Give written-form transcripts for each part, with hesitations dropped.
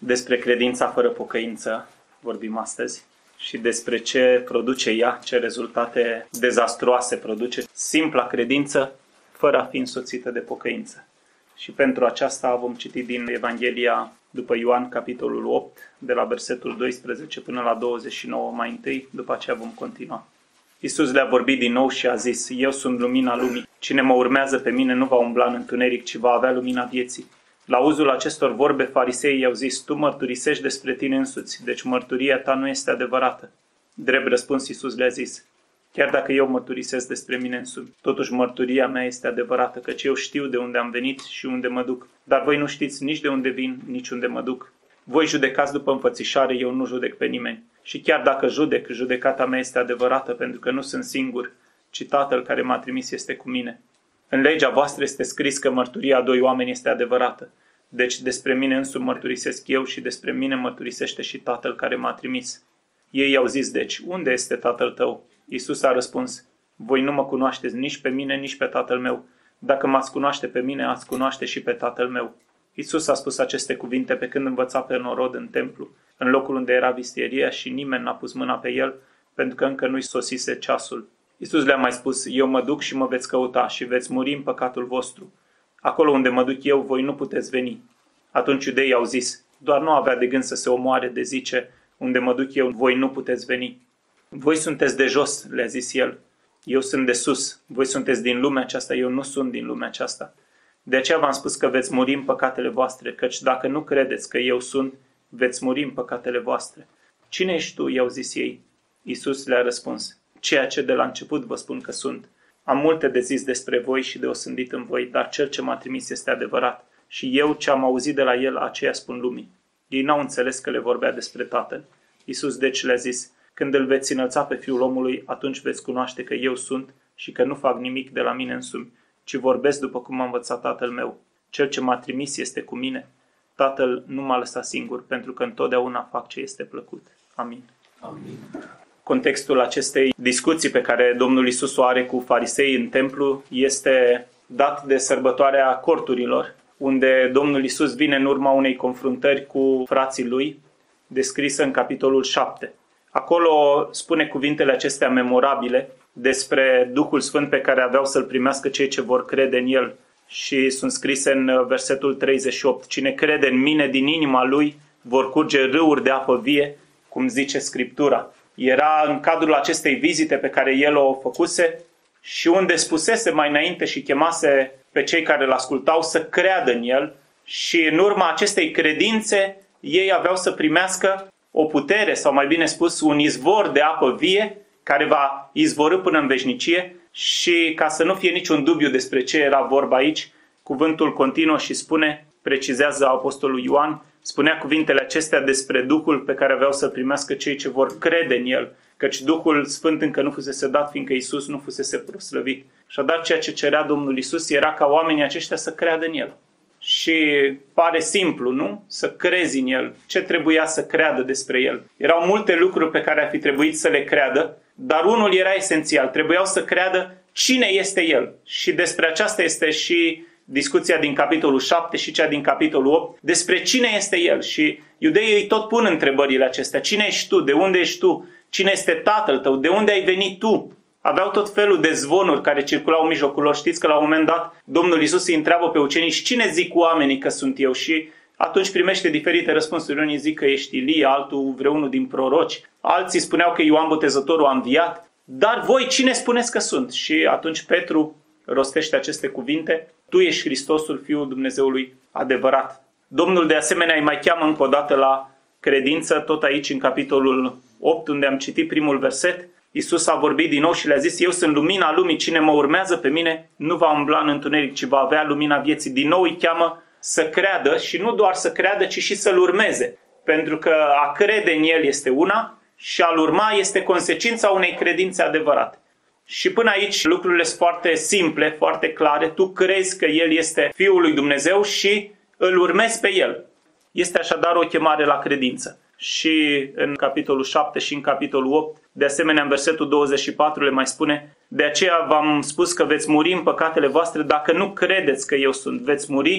Despre credința fără pocăință vorbim astăzi și despre ce produce ea, ce rezultate dezastruoase produce simpla credință fără a fi însoțită de pocăință. Și pentru aceasta vom citi din Evanghelia după Ioan, capitolul 8, de la versetul 12 până la 29 mai întâi, după aceea vom continua. Iisus le-a vorbit din nou și a zis: Eu sunt lumina lumii. Cine mă urmează pe mine nu va umbla în întuneric, ci va avea lumina vieții. La auzul acestor vorbe, fariseii i-au zis: Tu mărturisești despre tine însuți, deci mărturia ta nu este adevărată. Drept răspuns, Iisus le-a zis: Chiar dacă eu mărturisesc despre mine însumi, totuși mărturia mea este adevărată, căci eu știu de unde am venit și unde mă duc. Dar voi nu știți nici de unde vin, nici unde mă duc. Voi judecați după înfățișare, eu nu judec pe nimeni. Și chiar dacă judec, judecata mea este adevărată, pentru că nu sunt singur, ci Tatăl care m-a trimis este cu mine. În legea voastră este scris că mărturia a doi oameni este adevărată. Deci despre mine însumi mărturisesc eu și despre mine mărturisește și Tatăl care m-a trimis. Ei i-au zis deci: Unde este Tatăl tău? Iisus a răspuns: Voi nu mă cunoașteți nici pe mine, nici pe Tatăl meu. Dacă m-ați cunoaște pe mine, ați cunoaște și pe Tatăl meu. Iisus a spus aceste cuvinte pe când învăța pe norod în templu, în locul unde era vistieria, și nimeni n-a pus mâna pe el, pentru că încă nu-i sosise ceasul. Iisus le-a mai spus: Eu mă duc și mă veți căuta și veți muri în păcatul vostru. Acolo unde mă duc eu, voi nu puteți veni. Atunci iudeii au zis: Doar nu avea de gând să se omoare, de zice: Unde mă duc eu, voi nu puteți veni. Voi sunteți de jos, le-a zis el. Eu sunt de sus. Voi sunteți din lumea aceasta, eu nu sunt din lumea aceasta. De aceea v-am spus că veți muri în păcatele voastre, căci dacă nu credeți că eu sunt, veți muri în păcatele voastre. Cine ești tu? I-au zis ei. Iisus le-a răspuns: Ceea ce de la început vă spun că sunt. Am multe de zis despre voi și de osândit în voi, dar cel ce m-a trimis este adevărat. Și eu ce am auzit de la el, aceea spun lumii. Ei n-au înțeles că le vorbea despre Tatăl. Iisus deci le-a zis: Când îl veți înălța pe Fiul omului, atunci veți cunoaște că eu sunt și că nu fac nimic de la mine însumi, ci vorbesc după cum m-a învățat Tatăl meu. Cel ce m-a trimis este cu mine. Tatăl nu m-a lăsat singur, pentru că întotdeauna fac ce este plăcut. Amin. Amin. Contextul acestei discuții pe care Domnul Iisus o are cu fariseii în templu este dat de sărbătoarea corturilor, unde Domnul Iisus vine în urma unei confruntări cu frații lui, descrisă în capitolul 7. Acolo spune cuvintele acestea memorabile despre Duhul Sfânt pe care aveau să-l primească cei ce vor crede în el. Și sunt scrise în versetul 38. Cine crede în mine, din inima lui vor curge râuri de apă vie, cum zice Scriptura. Era în cadrul acestei vizite pe care el o făcuse și unde spusese mai înainte și chemase pe cei care îl ascultau să creadă în el, și în urma acestei credințe ei aveau să primească o putere, sau mai bine spus, un izvor de apă vie care va izvorî până în veșnicie. Și ca să nu fie niciun dubiu despre ce era vorba aici, cuvântul continuă și spune, precizează apostolul Ioan, spunea cuvintele acestea despre Duhul pe care aveau să primească cei ce vor crede în el, căci Duhul Sfânt încă nu fusese dat, fiindcă Iisus nu fusese proslăvit. Așadar, ceea ce cerea Domnul Iisus era ca oamenii aceștia să creadă în el. Și pare simplu, nu? Să crezi în el. Ce trebuia să creadă despre el? Erau multe lucruri pe care ar fi trebuit să le creadă, dar unul era esențial. Trebuiau să creadă cine este el. Și despre aceasta este și discuția din capitolul 7 și cea din capitolul 8, despre cine este el. Și iudeii îi tot pun întrebările acestea. Cine ești tu? De unde ești tu? Cine este tatăl tău? De unde ai venit tu? Aveau tot felul de zvonuri care circulau în mijlocul lor. Știți că la un moment dat Domnul Iisus îi întreabă pe ucenici: cine zic oamenii că sunt eu? Și atunci primește diferite răspunsuri. Unii zic că ești Ilie, altul vreunul din proroci. Alții spuneau că Ioan Botezătorul a înviat. Dar voi cine spuneți că sunt? Și atunci Petru rostește aceste cuvinte: Tu ești Hristosul, Fiul Dumnezeului adevărat. Domnul de asemenea îi mai cheamă încă o dată la credință, tot aici în capitolul 8, unde am citit primul verset. Iisus a vorbit din nou și le-a zis: Eu sunt lumina lumii, cine mă urmează pe mine nu va umbla în întuneric, ci va avea lumina vieții. Din nou îi cheamă să creadă, și nu doar să creadă, ci și să-L urmeze. Pentru că a crede în El este una și a-L urma este consecința unei credințe adevărate. Și până aici lucrurile sunt foarte simple, foarte clare. Tu crezi că El este Fiul lui Dumnezeu și îl urmezi pe El. Este așadar o chemare la credință. Și în capitolul 7 și în capitolul 8, de asemenea în versetul 24 le mai spune: De aceea v-am spus că veți muri în păcatele voastre dacă nu credeți că eu sunt. Veți muri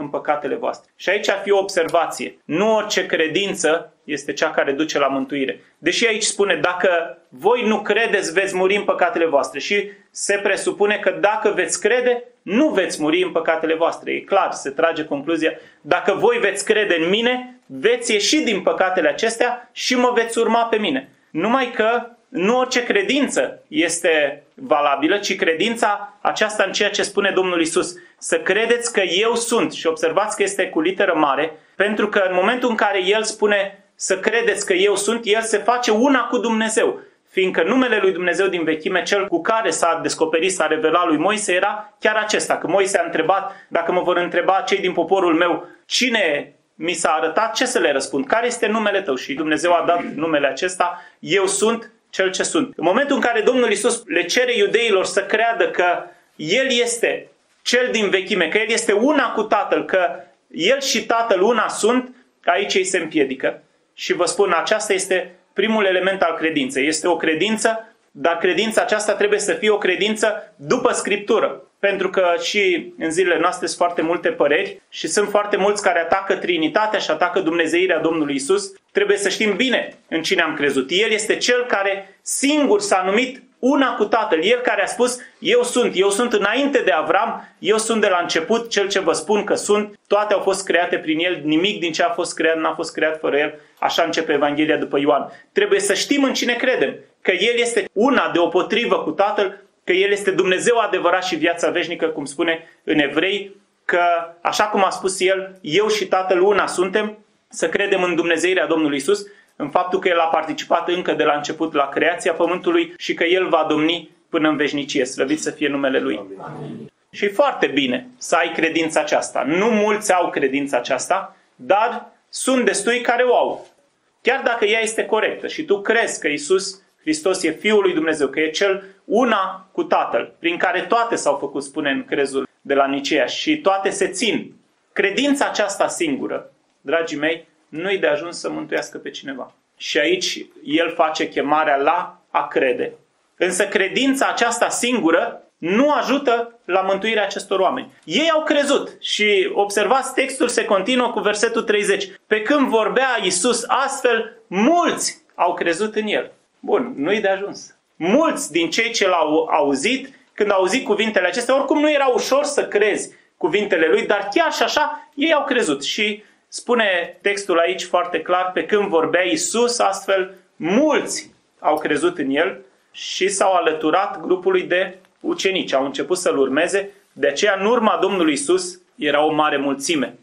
în păcatele voastre. Și aici ar fi o observație. Nu orice credință este cea care duce la mântuire. Deși aici spune, dacă voi nu credeți, veți muri în păcatele voastre. Și se presupune că dacă veți crede, nu veți muri în păcatele voastre. E clar, se trage concluzia. Dacă voi veți crede în mine, veți ieși din păcatele acestea și mă veți urma pe mine. Numai că nu orice credință este valabilă, ci credința aceasta în ceea ce spune Domnul Iisus. Să credeți că eu sunt. Și observați că este cu literă mare, pentru că în momentul în care El spune să credeți că eu sunt, El se face una cu Dumnezeu. Fiindcă numele lui Dumnezeu din vechime, cel cu care s-a descoperit, s-a revelat lui Moise, era chiar acesta. Că Moise a întrebat, dacă mă vor întreba cei din poporul meu, cine mi s-a arătat, ce să le răspund? Care este numele tău? Și Dumnezeu a dat numele acesta, eu sunt cel ce sunt. În momentul în care Domnul Iisus le cere iudeilor să creadă că El este cel din vechime, că El este una cu Tatăl, că El și Tatăl una sunt, aici ei se împiedică. Și vă spun, aceasta este primul element al credinței. Este o credință, dar credința aceasta trebuie să fie o credință după Scriptură. Pentru că și în zilele noastre sunt foarte multe păreri și sunt foarte mulți care atacă Trinitatea și atacă dumnezeirea Domnului Iisus. Trebuie să știm bine în cine am crezut. El este Cel care singur s-a numit una cu Tatăl. El care a spus, eu sunt înainte de Avram, eu sunt de la început, cel ce vă spun că sunt. Toate au fost create prin El, nimic din ce a fost creat n-a fost creat fără El. Așa începe Evanghelia după Ioan. Trebuie să știm în cine credem, că El este una deopotrivă cu Tatăl, că El este Dumnezeu adevărat și viața veșnică, cum spune în Evrei, că așa cum a spus El, eu și Tatăl una suntem, să credem în Dumnezeirea Domnului Iisus, în faptul că El a participat încă de la început la creația pământului și că El va domni până în veșnicie. Slăvit să fie numele Lui. Amin. Și foarte bine să ai credința aceasta. Nu mulți au credința aceasta, dar sunt destui care o au. Chiar dacă ea este corectă și tu crezi că Iisus Hristos e Fiul lui Dumnezeu, că e Cel una cu Tatăl, prin care toate s-au făcut, spune în crezul de la Nicea, și toate se țin. Credința aceasta singură, dragii mei, nu-i de ajuns să mântuiască pe cineva. Și aici El face chemarea la a crede. Însă credința aceasta singură nu ajută la mântuirea acestor oameni. Ei au crezut și observați, textul se continuă cu versetul 30. Pe când vorbea Iisus astfel, mulți au crezut în El. Bun, nu-i de ajuns. Mulți din cei ce l-au auzit, când au auzit cuvintele acestea, oricum nu era ușor să crezi cuvintele Lui, dar chiar și așa ei au crezut. Și spune textul aici foarte clar, pe când vorbea Iisus astfel, mulți au crezut în El și s-au alăturat grupului de ucenici. Au început să-L urmeze, de aceea în urma Domnului Iisus era o mare mulțime.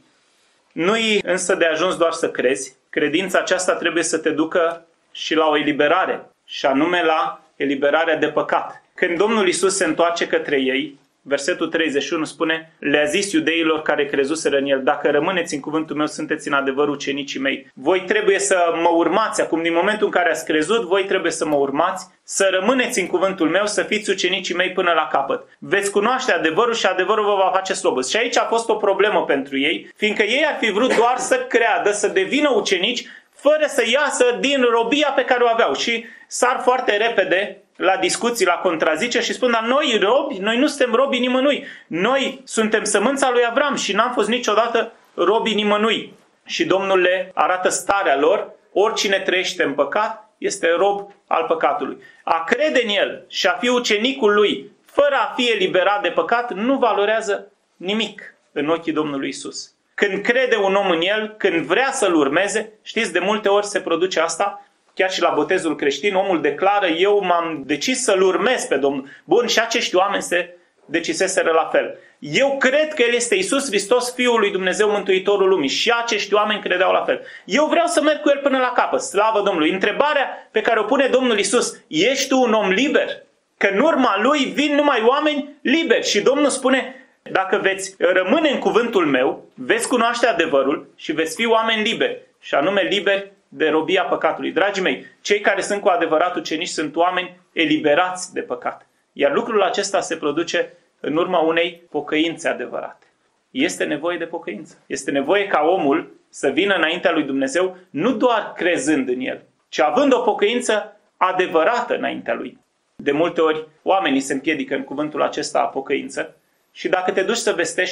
Nu-i însă de ajuns doar să crezi, credința aceasta trebuie să te ducă și la o eliberare, și anume la eliberarea de păcat. Când Domnul Iisus se întoarce către ei, versetul 31 spune, le-a zis iudeilor care crezuseră în El, dacă rămâneți în cuvântul meu, sunteți în adevăr ucenicii mei. Voi trebuie să mă urmați, acum din momentul în care ați crezut, voi trebuie să mă urmați, să rămâneți în cuvântul meu, să fiți ucenicii mei până la capăt. Veți cunoaște adevărul și adevărul vă va face slobăți. Și aici a fost o problemă pentru ei, fiindcă ei ar fi vrut doar să creadă, să devină ucenici, fără să iasă din robia pe care o aveau. Și sar foarte repede la discuții, la contrazice și spun, dar noi robi, noi nu suntem robii nimănui. Noi suntem sămânța lui Avram și n-am fost niciodată robii nimănui. Și Domnul le arată starea lor, oricine trăiește în păcat este rob al păcatului. A crede în El și a fi ucenicul Lui, fără a fi eliberat de păcat, nu valorează nimic în ochii Domnului Iisus. Când crede un om în El, când vrea să-L urmeze, știți, de multe ori se produce asta, chiar și la botezul creștin, omul declară, eu m-am decis să-L urmez pe Domnul. Bun, și acești oameni se deciseseră la fel. Eu cred că El este Iisus Hristos, Fiul lui Dumnezeu, Mântuitorul lumii. Și acești oameni credeau la fel. Eu vreau să merg cu El până la capăt. Slavă Domnului! Întrebarea pe care o pune Domnul Iisus, ești tu un om liber? Că în urma Lui vin numai oameni liberi. Și Domnul spune, dacă veți rămâne în cuvântul meu, veți cunoaște adevărul și veți fi oameni liberi. Și anume liberi de robia păcatului. Dragii mei, cei care sunt cu adevărat ucenici sunt oameni eliberați de păcat. Iar lucrul acesta se produce în urma unei pocăințe adevărate. Este nevoie de pocăință. Este nevoie ca omul să vină înaintea lui Dumnezeu nu doar crezând în El, ci având o pocăință adevărată înaintea Lui. De multe ori oamenii se împiedică în cuvântul acesta a pocăință și dacă te duci să vestești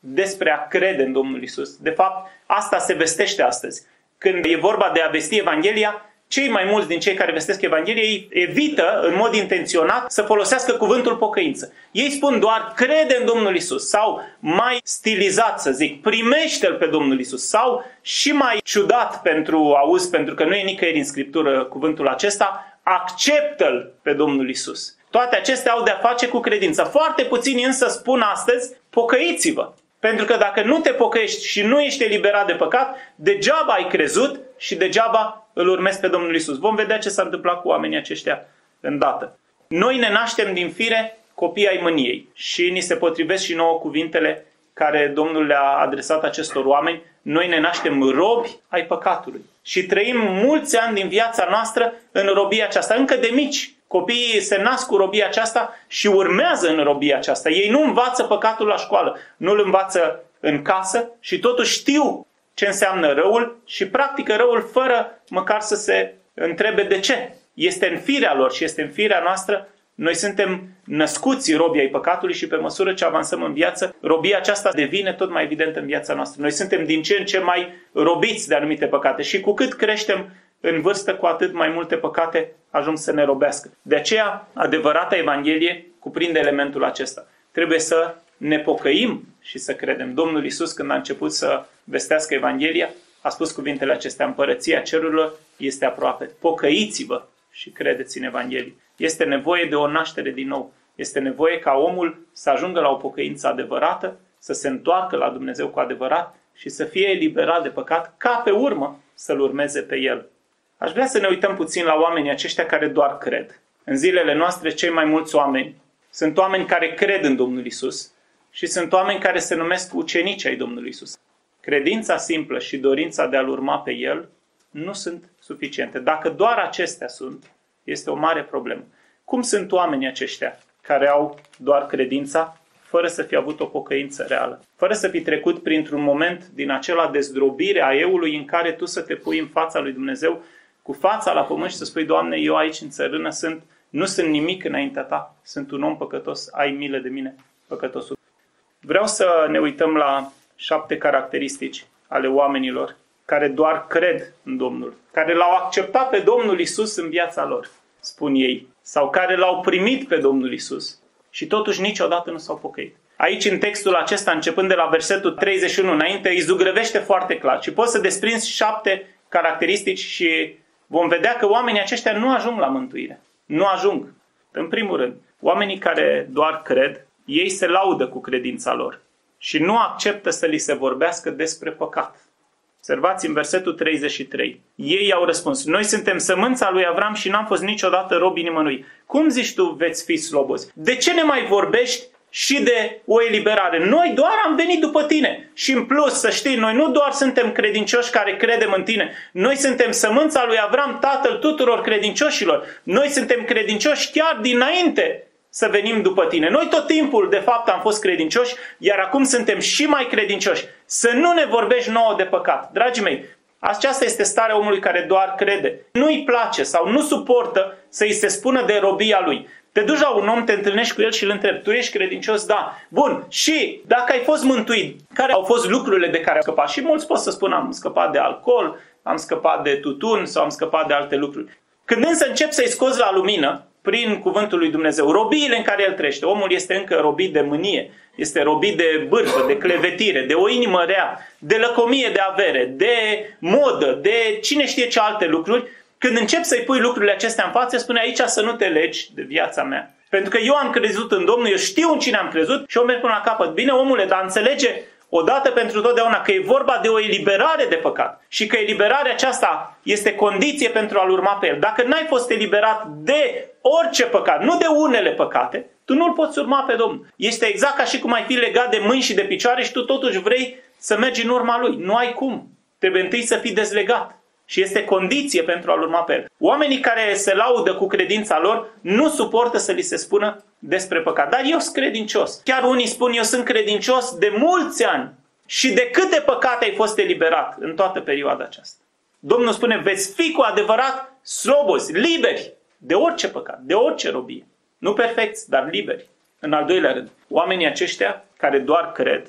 despre a crede în Domnul Isus. De fapt, asta se vestește astăzi. Când e vorba de a vesti Evanghelia, cei mai mulți din cei care vestesc Evanghelia ei evită în mod intenționat să folosească cuvântul pocăință. Ei spun doar crede în Domnul Isus sau mai stilizat să zic, primește-L pe Domnul Isus sau și mai ciudat pentru auz, pentru că nu e nicăieri în Scriptură cuvântul acesta, acceptă-L pe Domnul Isus. Toate acestea au de-a face cu credința. Foarte puțini însă spun astăzi pocăiți-vă. Pentru că dacă nu te pocăiești și nu ești eliberat de păcat, degeaba ai crezut și degeaba îl urmezi pe Domnul Isus. Vom vedea ce s-a întâmplat cu oamenii aceștia îndată. Noi ne naștem din fire copii ai mâniei și ni se potrivesc și nouă cuvintele care Domnul le-a adresat acestor oameni. Noi ne naștem robi ai păcatului și trăim mulți ani din viața noastră în robia aceasta, încă de mici. Copiii se nasc cu robia aceasta și urmează în robia aceasta. Ei nu învață păcatul la școală, nu îl învață în casă și totuși știu ce înseamnă răul și practică răul fără măcar să se întrebe de ce. Este în firea lor și este în firea noastră. Noi suntem născuți robii ai păcatului și pe măsură ce avansăm în viață, robia aceasta devine tot mai evidentă în viața noastră. Noi suntem din ce în ce mai robiți de anumite păcate și cu cât creștem în vârstă, cu atât mai multe păcate ajung să ne robească. De aceea, adevărata Evanghelie cuprinde elementul acesta. Trebuie să ne pocăim și să credem. Domnul Iisus, când a început să vestească Evanghelia, a spus cuvintele acestea: Împărăția cerurilor este aproape. Pocăiți-vă și credeți în Evanghelie. Este nevoie de o naștere din nou. Este nevoie ca omul să ajungă la o pocăință adevărată, să se întoarcă la Dumnezeu cu adevărat și să fie eliberat de păcat, ca pe urmă să-L urmeze pe El. Aș vrea să ne uităm puțin la oamenii aceștia care doar cred. În zilele noastre, cei mai mulți oameni sunt oameni care cred în Domnul Isus și sunt oameni care se numesc ucenici ai Domnului Isus. Credința simplă și dorința de a-L urma pe El nu sunt suficiente. Dacă doar acestea sunt, este o mare problemă. Cum sunt oamenii aceștia care au doar credința, fără să fi avut o pocăință reală? Fără să fi trecut printr-un moment din acela de zdrobire a eului în care tu să te pui în fața lui Dumnezeu, cu fața la pământ și să spui: Doamne, eu aici în țărână nu sunt nimic înaintea Ta, sunt un om păcătos, ai milă de mine, păcătosul. Vreau să ne uităm la 7 caracteristici ale oamenilor care doar cred în Domnul, care L-au acceptat pe Domnul Isus în viața lor, spun ei, sau care L-au primit pe Domnul Isus și totuși niciodată nu s-au pocăit. Aici, în textul acesta, începând de la versetul 31 înainte, îi zugrăvește foarte clar și poți să desprinzi 7 caracteristici și vom vedea că oamenii aceștia nu ajung la mântuire. Nu ajung. În primul rând, oamenii care doar cred, ei se laudă cu credința lor și nu acceptă să li se vorbească despre păcat. Observați în versetul 33. Ei au răspuns: noi suntem sămânța lui Avram și n-am fost niciodată robii nimănui. Cum zici tu veți fi slobozi? De ce ne mai vorbești și de o eliberare? Noi doar am venit după tine. Și în plus, să știi, noi nu doar suntem credincioși care credem în tine. Noi suntem sămânța lui Avram, tatăl tuturor credincioșilor. Noi suntem credincioși chiar dinainte să venim după tine. Noi tot timpul, de fapt, am fost credincioși, iar acum suntem și mai credincioși. Să nu ne vorbești nouă de păcat. Dragii mei, aceasta este starea omului care doar crede. Nu-i place sau nu suportă să îi se spună de robia lui. Te duci la un om, te întâlnești cu el și îl întrebi: tu ești credincios? Da. Bun. Și dacă ai fost mântuit, care au fost lucrurile de care ai scăpat? Și mulți pot să spună: am scăpat de alcool, am scăpat de tutun sau am scăpat de alte lucruri. Când însă începi să-i scoți la lumină, prin cuvântul lui Dumnezeu, robiile în care el trăiește, omul este încă robit de mânie, este robit de bârfă, de clevetire, de o inimă rea, de lăcomie de avere, de modă, de cine știe ce alte lucruri. Când începi să-i pui lucrurile acestea în față, spune: aici să nu te legi de viața mea. Pentru că eu am crezut în Domnul, eu știu în cine am crezut și eu merg până la capăt. Bine, omule, dar înțelege odată pentru totdeauna că e vorba de o eliberare de păcat și că eliberarea aceasta este condiție pentru a-L urma pe El. Dacă n-ai fost eliberat de orice păcat, nu de unele păcate, tu nu-L poți urma pe Domnul. Este exact ca și cum ai fi legat de mâini și de picioare și tu totuși vrei să mergi în urma Lui. Nu ai cum. Trebuie întâi să fii dezlegat. Și este condiție pentru a-L urma pe El. Oamenii care se laudă cu credința lor nu suportă să li se spună despre păcat. Dar eu sunt credincios. Chiar unii spun: eu sunt credincios de mulți ani. Și de câte păcate ai fost eliberat în toată perioada aceasta? Domnul spune: veți fi cu adevărat slobozi, liberi de orice păcat, de orice robie. Nu perfecți, dar liberi. În al doilea rând, oamenii aceștia care doar cred,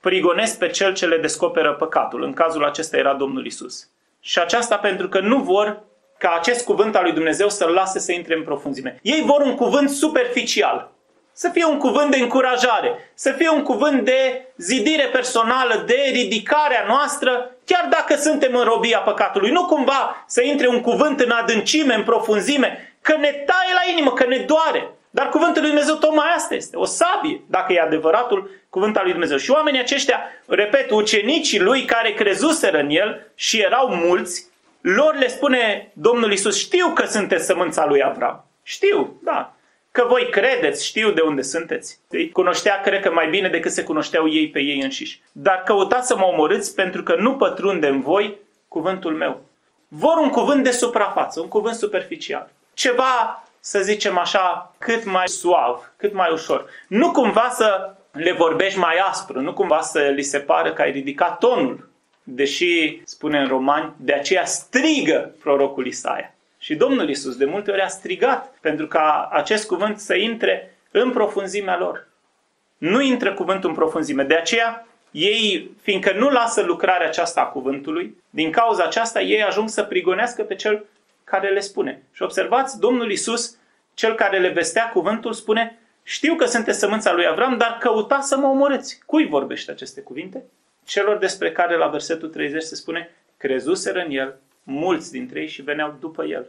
prigonesc pe cel ce le descoperă păcatul. În cazul acesta era Domnul Isus. Și aceasta pentru că nu vor ca acest cuvânt al lui Dumnezeu să-l lase să intre în profunzime. Ei vor un cuvânt superficial. Să fie un cuvânt de încurajare, să fie un cuvânt de zidire personală, de ridicare a noastră, chiar dacă suntem în robia păcatului. Nu cumva să intre un cuvânt în adâncime, în profunzime, că ne taie la inimă, că ne doare. Dar cuvântul lui Dumnezeu tocmai asta este, o sabie, dacă e adevăratul cuvânt al lui Dumnezeu. Și oamenii aceștia, repet, ucenicii lui care crezuseră în el și erau mulți, lor le spune Domnul Iisus: știu că sunteți sămânța lui Avram. Știu, da. Că voi credeți, știu de unde sunteți. Îi cunoștea, cred că mai bine decât se cunoșteau ei pe ei înșiși. Dar căutați să mă omorâți pentru că nu pătrunde în voi cuvântul meu. Vor un cuvânt de suprafață, un cuvânt superficial. Ceva, să zicem așa, cât mai suav, cât mai ușor. Nu cumva să le vorbești mai aspru, nu cumva să li se pară că ai ridicat tonul. Deși, spune în Romani, de aceea strigă prorocul Isaia. Și Domnul Iisus de multe ori a strigat pentru ca acest cuvânt să intre în profunzimea lor. Nu intră cuvântul în profunzime. De aceea, ei, fiindcă nu lasă lucrarea aceasta a cuvântului, din cauza aceasta ei ajung să prigonească pe cel care le spune. Și observați, Domnul Iisus, cel care le vestea cuvântul, spune: știu că sunteți sămânța lui Avram, dar căutați să mă omorâți. Cui vorbește aceste cuvinte? Celor despre care la versetul 30 se spune: crezuseră în el mulți dintre ei și veneau după el.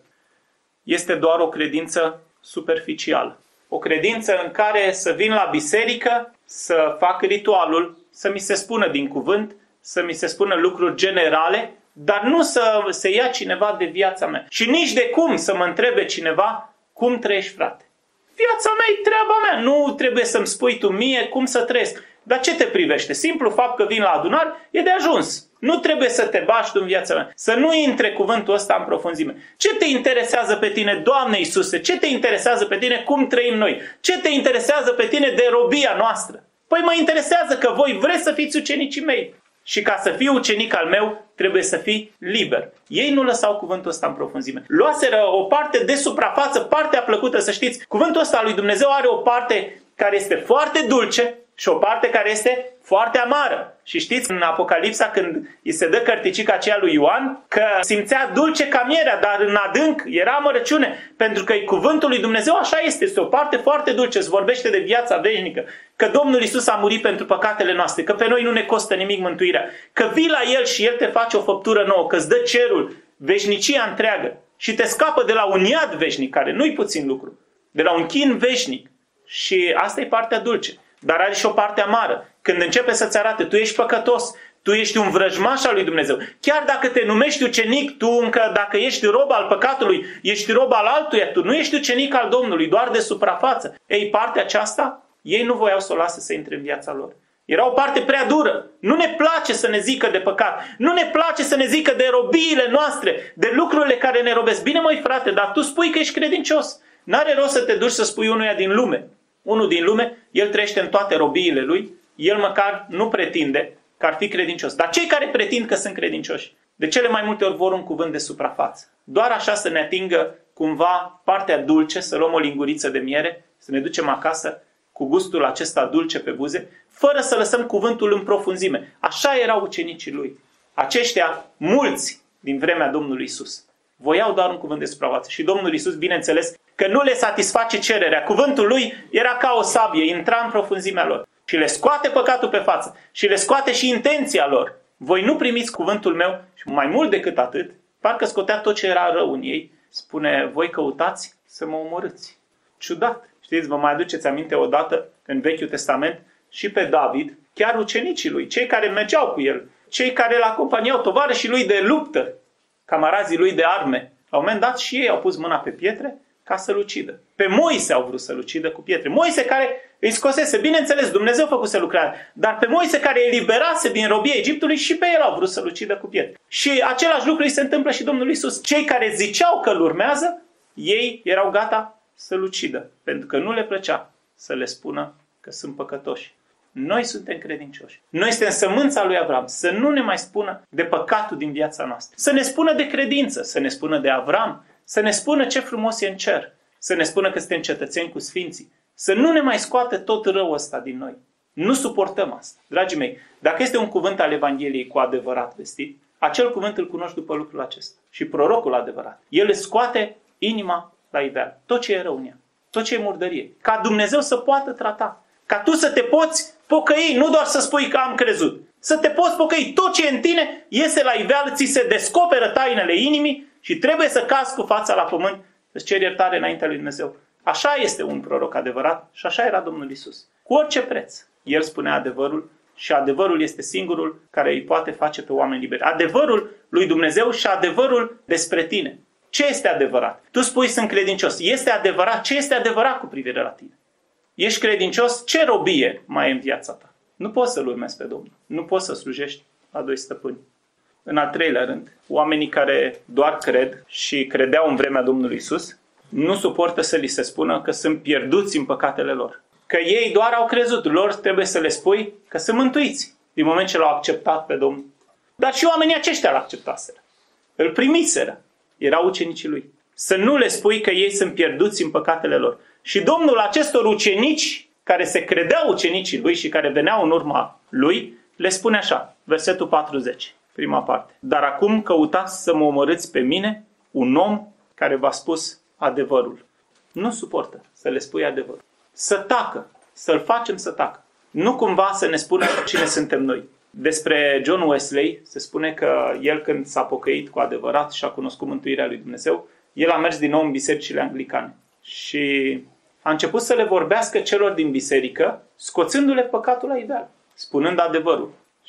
Este doar o credință superficială. O credință în care să vin la biserică, să fac ritualul, să mi se spună din cuvânt, să mi se spună lucruri generale, dar nu să se ia cineva de viața mea. Și nici de cum să mă întrebe cineva: cum trăiești, frate? Viața mea e treaba mea, nu trebuie să-mi spui tu mie cum să trăiesc. Dar ce te privește? Simplu fapt că vin la adunare e de ajuns. Nu trebuie să te bași tu în viața mea. Să nu intre cuvântul ăsta în profunzime. Ce te interesează pe tine, Doamne Iisuse? Ce te interesează pe tine cum trăim noi? Ce te interesează pe tine de robia noastră? Păi mă interesează că voi vreți să fiți ucenicii mei. Și ca să fii ucenic al meu, trebuie să fii liber. Ei nu lăsau cuvântul ăsta în profunzime. Luaseră o parte de suprafață, partea plăcută, să știți. Cuvântul ăsta al lui Dumnezeu are o parte care este foarte dulce și o parte care este foarte amară. Și știți, în Apocalipsa, când îi se dă cărticica aceea lui Ioan, că simțea dulce ca mierea, dar în adânc era amărăciune. Pentru că cuvântul lui Dumnezeu așa este o parte foarte dulce, îți vorbește de viața veșnică. Că Domnul Iisus a murit pentru păcatele noastre, că pe noi nu ne costă nimic mântuirea, că vii la El și El te face o făptură nouă, că îți dă cerul, veșnicia întreagă și te scapă de la un iad veșnic, care nu-i puțin lucru, de la un chin veșnic. Și asta e partea dulce. Dar are și o parte amară. Când începe să-ți arate: tu ești păcătos, tu ești un vrăjmaș al lui Dumnezeu. Chiar dacă te numești ucenic, tu încă dacă ești rob al păcatului, ești rob al altuia, tu nu ești ucenic al Domnului, doar de suprafață. Ei, partea aceasta, ei nu voiau să o lasă să intre în viața lor. Era o parte prea dură. Nu ne place să ne zică de păcat. Nu ne place să ne zică de robiile noastre, de lucrurile care ne robesc. Bine, măi frate, dar tu spui că ești credincios. N-are rost să te duci să spui unuia din lume. Unul din lume, el trăiește în toate robiile lui, el măcar nu pretinde că ar fi credincios. Dar cei care pretind că sunt credincioși, de cele mai multe ori vor un cuvânt de suprafață. Doar așa să ne atingă cumva partea dulce, să luăm o linguriță de miere, să ne ducem acasă cu gustul acesta dulce pe buze, fără să lăsăm cuvântul în profunzime. Așa erau ucenicii lui. Aceștia, mulți din vremea Domnului Isus, voiau doar un cuvânt de suprafață. Și Domnul Isus, bineînțeles, că nu le satisface cererea. Cuvântul lui era ca o sabie, intra în profunzimea lor și le scoate păcatul pe față și le scoate și intenția lor. Voi nu primiți cuvântul meu și mai mult decât atât, parcă scotea tot ce era rău în ei, spune: voi căutați să mă omorâți. Ciudat. Știți, vă mai aduceți aminte odată în Vechiul Testament și pe David, chiar ucenicii lui, cei care mergeau cu el, cei care îl acompaniau, tovarășii lui de luptă, camarazii lui de arme, la un moment dat și ei au pus mâna pe pietre ca să-l ucidă. Pe Moise au vrut să-l ucidă cu pietre. Moise care îi scosese, bineînțeles, Dumnezeu făcuse lucrarea, dar pe Moise care îi liberase din robia Egiptului și pe el au vrut să-l ucidă cu pietre. Și același lucru îi se întâmplă și Domnului Iisus. Cei care ziceau că îl urmează, ei erau gata să-l ucidă, pentru că nu le plăcea să le spună că sunt păcătoși. Noi suntem credincioși. Noi suntem sămânța lui Avram. Să nu ne mai spună de păcatul din viața noastră. Să ne spună de credință, să ne spună de Avram, să ne spună ce frumos e în cer, să ne spună că suntem cetățeni cu sfinții. Să nu ne mai scoată tot răul ăsta din noi. Nu suportăm asta. Dragii mei, dacă este un cuvânt al Evangheliei cu adevărat vestit, acel cuvânt îl cunoști după lucrul acesta. Și prorocul adevărat. El îți scoate inima la iveală. Tot ce e rău în ea. Tot ce e murdărie. Ca Dumnezeu să poată trata. Ca tu să te poți pocăi, nu doar să spui că am crezut. Să te poți pocăi. Tot ce e în tine iese la iveală, ți se descoperă tainele inimii și trebuie să cazi cu fața la pământ, să-ți ceri iertare înaintea lui Dumnezeu. Așa este un proroc adevărat și așa era Domnul Iisus. Cu orice preț. El spunea adevărul și adevărul este singurul care îi poate face pe oameni liberi. Adevărul lui Dumnezeu și adevărul despre tine. Ce este adevărat? Tu spui sunt credincios. Este adevărat? Ce este adevărat cu privire la tine? Ești credincios? Ce robie mai e în viața ta? Nu poți să-L urmezi pe Domnul. Nu poți să slujești la doi stăpâni. În al treilea rând, oamenii care doar cred și credeau în vremea Domnului Iisus, nu suportă să li se spună că sunt pierduți în păcatele lor. Că ei doar au crezut. Lor trebuie să le spui că sunt mântuiți din moment ce l-au acceptat pe Domnul. Dar și oamenii aceștia l acceptaseră. Îl primiseră. Erau ucenicii lui. Să nu le spui că ei sunt pierduți în păcatele lor. Și Domnul acestor ucenici, care se credeau ucenicii lui și care veneau în urma lui, le spune așa, versetul 40, prima parte. Dar acum căutați să mă omorâți pe mine, un om care v-a spus adevărul. Nu suportă să le spui adevărul. Să tacă, să-l facem să tacă. Nu cumva să ne spună cine suntem noi. Despre John Wesley se spune că el când s-a pocăit cu adevărat și a cunoscut mântuirea lui Dumnezeu, el a mers din nou în bisericile anglicane. Și a început să le vorbească celor din biserică, scoțându-le păcatul la iveală, spunând adevărul.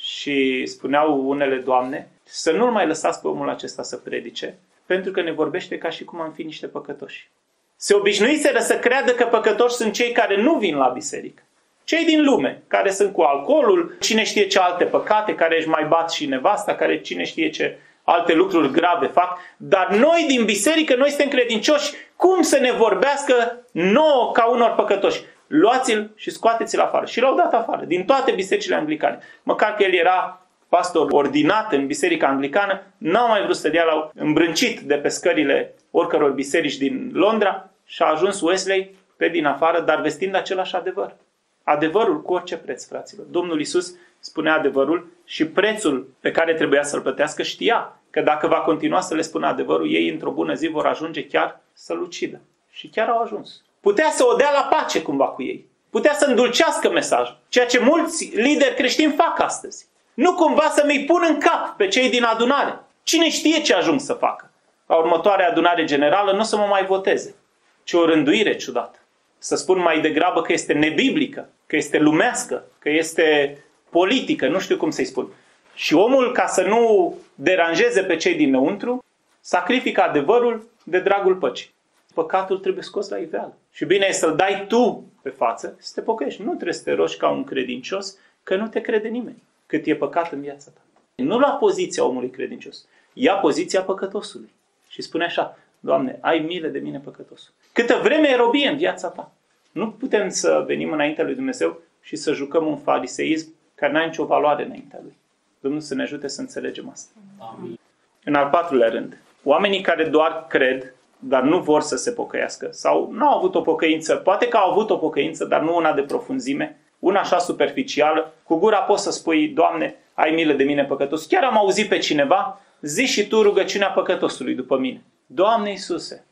Și spuneau unele doamne, să nu-l mai lăsați pe omul acesta să predice, pentru că ne vorbește ca și cum am fi niște păcătoși. Se obișnuiseră să creadă că păcătoși sunt cei care nu vin la biserică. Cei din lume, care sunt cu alcoolul, cine știe ce alte păcate, care își mai bat și nevasta, care cine știe ce alte lucruri grave fac. Dar noi din biserică, noi suntem credincioși, cum să ne vorbească nouă ca unor păcătoși? Luați-l și scoateți-l afară. Și l-au dat afară, din toate bisericile anglicane. Măcar că el era pastor ordinat în biserica anglicană, n-au mai vrut să dea, l-au îmbrâncit de pe scările oricăror biserici din Londra și a ajuns Wesley pe din afară, dar vestind același adevăr. Adevărul cu orice preț, fraților. Domnul Iisus spunea adevărul și prețul pe care trebuia să-l plătească știa că dacă va continua să le spună adevărul, ei într-o bună zi vor ajunge chiar să-l ucidă. Și chiar au ajuns. Putea să o dea la pace cumva cu ei. Putea să îndulcească mesajul. Ceea ce mulți lideri creștini fac astăzi. Nu cumva să mi-i pun în cap pe cei din adunare. Cine știe ce ajung să facă? La următoarea adunare generală nu o să mă mai voteze. Ce o rânduire ciudată. Să spun mai degrabă că este nebiblică, că este lumească, că este politică, nu știu cum să-i spun. Și omul, ca să nu deranjeze pe cei dinăuntru, sacrifică adevărul de dragul păcii. Păcatul trebuie scos la iveală. Și bine e să-l dai tu pe față, să te pocăiești. Nu trebuie să te rogi ca un credincios, că nu te crede nimeni cât e păcat în viața ta. Nu lua poziția omului credincios, ia poziția păcătosului. Și spune așa, Doamne, ai milă de mine păcătosul. Câtă vreme e robie în viața ta. Nu putem să venim înaintea lui Dumnezeu și să jucăm un fariseism care n-are nicio valoare înaintea lui. Domnul să ne ajute să înțelegem asta. Amin. În al patrulea rând, oamenii care doar cred, dar nu vor să se pocăiască sau nu au avut o pocăință, poate că au avut o pocăință, dar nu una de profunzime, una așa superficială, cu gura poți să spui, Doamne, ai milă de mine păcătos. Chiar am auzit pe cineva, zi și tu rugăciunea păcătosului după mine. Doamne Iisuse,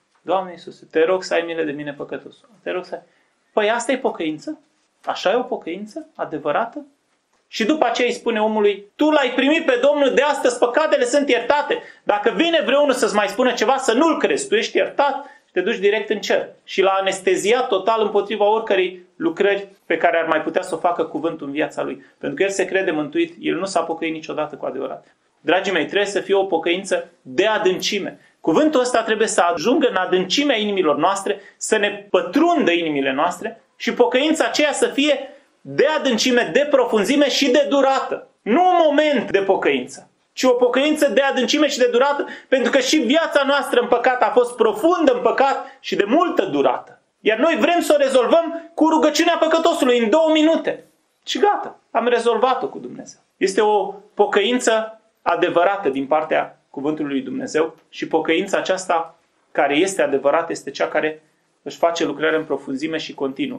te rog să ai milă de mine păcătosul. Te rog să ai. Păi asta e pocăință? Așa e o pocăință adevărată? Și după aceea îi spune omului, tu l-ai primit pe Domnul, de astăzi păcatele sunt iertate. Dacă vine vreunul să-ți mai spună ceva, să nu-l crezi, tu ești iertat și te duci direct în cer. Și l-a anesteziat total împotriva oricărei lucrări pe care ar mai putea să o facă cuvântul în viața lui. Pentru că el se crede mântuit, el nu s-a pocăit niciodată cu adevărat. Dragii mei, trebuie să fie o pocăință de adâncime. Cuvântul ăsta trebuie să ajungă în adâncimea inimilor noastre, să ne pătrundă inimile noastre și pocăința aceea să fie de adâncime, de profunzime și de durată. Nu un moment de pocăință, ci o pocăință de adâncime și de durată, pentru că și viața noastră în păcat a fost profundă în păcat și de multă durată. Iar noi vrem să o rezolvăm cu rugăciunea păcătosului în 2 minute. Și gata, am rezolvat-o cu Dumnezeu. Este o pocăință adevărată din partea cuvântului lui Dumnezeu și pocăința aceasta care este adevărată este cea care își face lucrarea în profunzime și continuu.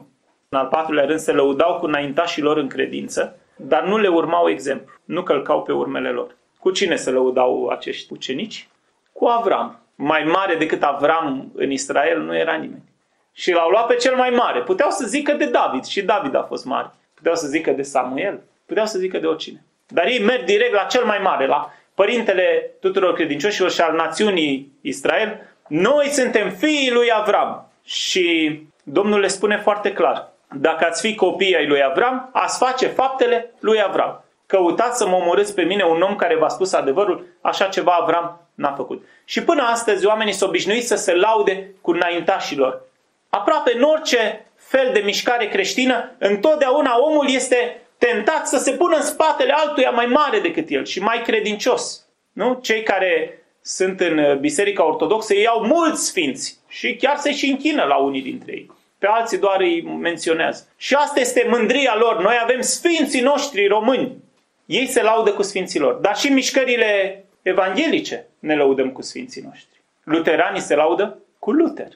În al patrulea rând, se lăudau cu înaintașii lor în credință, dar nu le urmau exemplu, nu călcau pe urmele lor. Cu cine se lăudau acești ucenici? Cu Avram. Mai mare decât Avram în Israel nu era nimeni. Și l-au luat pe cel mai mare. Puteau să zică de David, și David a fost mare. Puteau să zică de Samuel, puteau să zică de oricine. Dar ei merg direct la cel mai mare, la părintele tuturor credincioșilor și al națiunii Israel. Noi suntem fiii lui Avram. Și Domnul le spune foarte clar: dacă ați fi copii ai lui Avram, ați face faptele lui Avram. Căutați să mă omorâți pe mine, un om care v-a spus adevărul, așa ceva Avram n-a făcut. Și până astăzi oamenii s-au obișnuit să se laude cu înaintașilor. Aproape în orice fel de mișcare creștină, întotdeauna omul este tentat să se pună în spatele altuia mai mare decât el și mai credincios. Nu? Cei care sunt în Biserica Ortodoxă, ei au mulți sfinți și chiar se și închină la unii dintre ei. Pe alții doar îi menționează. Și asta este mândria lor. Noi avem sfinții noștri români. Ei se laudă cu sfinții lor. Dar și mișcările evanghelice ne lăudăm cu sfinții noștri. Luteranii se laudă cu Luther.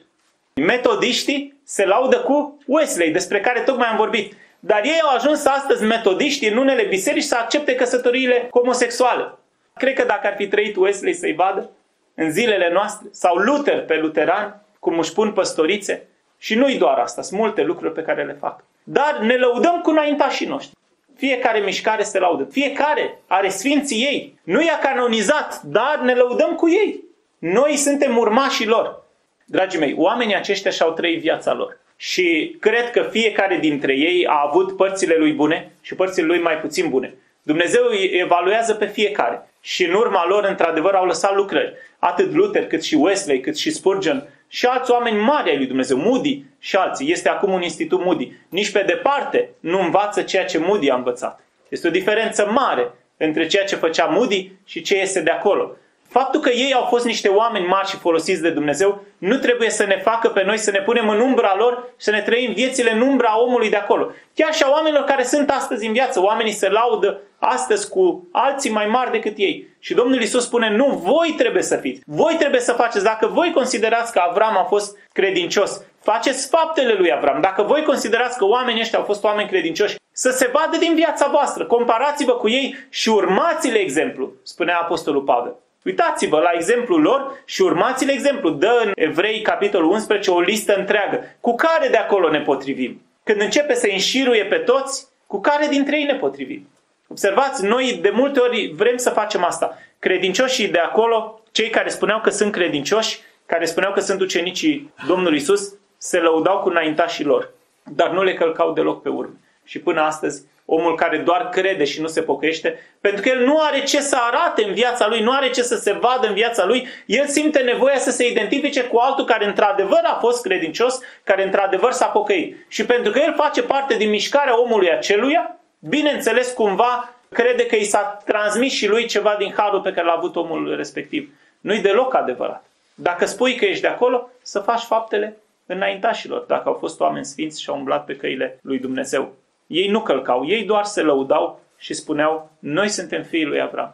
Metodiștii se laudă cu Wesley, despre care tocmai am vorbit. Dar ei au ajuns astăzi, metodiștii, în unele biserici, să accepte căsătoriile homosexuale. Cred că dacă ar fi trăit Wesley să-i vadă în zilele noastre, sau Luther pe luterani, cum își pun păstorițe, și nu-i doar asta, sunt multe lucruri pe care le fac. Dar ne lăudăm cu înaintașii noștri. Fiecare mișcare se laudă. Fiecare are sfinții ei. Nu i-a canonizat, dar ne lăudăm cu ei. Noi suntem urmașii lor. Dragii mei, oamenii aceștia și-au trăit viața lor. Și cred că fiecare dintre ei a avut părțile lui bune și părțile lui mai puțin bune. Dumnezeu îi evaluează pe fiecare. Și în urma lor, într-adevăr, au lăsat lucrări. Atât Luther, cât și Wesley, cât și Spurgeon și alți oameni mari ai lui Dumnezeu. Moody și alții. Este acum un institut Moody. Nici pe departe nu învață ceea ce Moody a învățat. Este o diferență mare între ceea ce făcea Moody și ce este de acolo. Faptul că ei au fost niște oameni mari și folosiți de Dumnezeu nu trebuie să ne facă pe noi să ne punem în umbra lor și să ne trăim viețile în umbra omului de acolo. Chiar și a oamenilor care sunt astăzi în viață. Oamenii se laudă astăzi cu alții mai mari decât ei. Și Domnul Iisus spune: nu, voi trebuie să fiți. Voi trebuie să faceți. Dacă voi considerați că Avram a fost credincios, faceți faptele lui Avram. Dacă voi considerați că oamenii ăștia au fost oameni credincioși, să se vadă din viața voastră. Comparați-vă cu ei și urmați-le exemplu, spunea Apostolul Pavel. Uitați-vă la exemplul lor și urmați-le exemplu. Dă în Evrei, capitolul 11, o listă întreagă. Cu care de acolo ne potrivim? Când începe să înșiruie pe toți, cu care dintre ei ne potrivim? Observați, noi de multe ori vrem să facem asta. Credincioșii de acolo, cei care spuneau că sunt credincioși, care spuneau că sunt ucenicii Domnului Iisus, se lăudau cu înaintașii lor, dar nu le călcau deloc pe urmă. Și până astăzi, omul care doar crede și nu se pocăiește, pentru că el nu are ce să arate în viața lui, nu are ce să se vadă în viața lui, el simte nevoia să se identifice cu altul care într-adevăr a fost credincios, care într-adevăr s-a pocăit. Și pentru că el face parte din mișcarea omului aceluia, bineînțeles cumva crede că i s-a transmis și lui ceva din harul pe care l-a avut omul respectiv. Nu-i deloc adevărat. Dacă spui că ești de acolo, să faci faptele înaintașilor, dacă au fost oameni sfinți și au umblat pe căile lui Dumnezeu. Ei nu călcau, ei doar se lăudau și spuneau: noi suntem fiii lui Avram.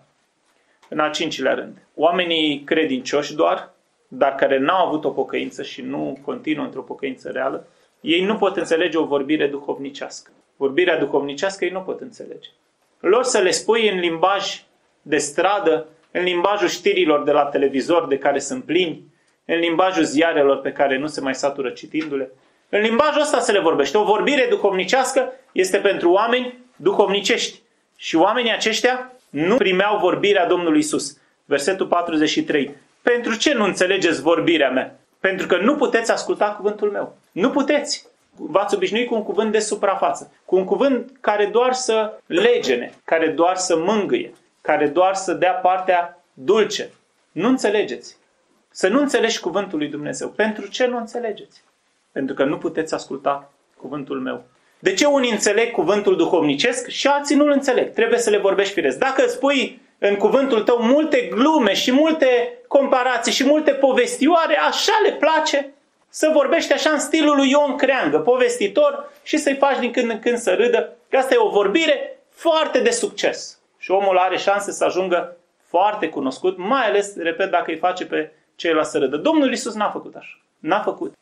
În al cincilea rând, oamenii credincioși doar, dar care n-au avut o pocăință și nu continuă într-o pocăință reală, ei nu pot înțelege o vorbire duhovnicească. Vorbirea duhovnicească ei nu pot înțelege. Lor să le spui în limbaj de stradă, în limbajul știrilor de la televizor de care sunt plini, în limbajul ziarelor pe care nu se mai satură citindu-le, în limbajul ăsta se le vorbește. O vorbire duhovnicească este pentru oameni duhovnicești. Și oamenii aceștia nu primeau vorbirea Domnului Iisus. Versetul 43. Pentru ce nu înțelegeți vorbirea mea? Pentru că nu puteți asculta cuvântul meu. Nu puteți. V-ați obișnuit cu un cuvânt de suprafață. Cu un cuvânt care doar să legene, care doar să mângâie, care doar să dea partea dulce. Nu înțelegeți. Să nu înțelegi cuvântul lui Dumnezeu. Pentru ce nu înțelegeți? Pentru că nu puteți asculta cuvântul meu. De ce unii înțeleg cuvântul duhovnicesc și alții nu-l înțeleg? Trebuie să le vorbești firesc. Dacă îți pui în cuvântul tău multe glume și multe comparații și multe povestioare, așa le place să vorbești așa în stilul lui Ion Creangă, povestitor, și să-i faci din când în când să râdă, că asta e o vorbire foarte de succes. Și omul are șanse să ajungă foarte cunoscut, mai ales, repet, dacă îi face pe ceilalți să râdă. Domnul Iisus n-a făcut așa. N-a făcut.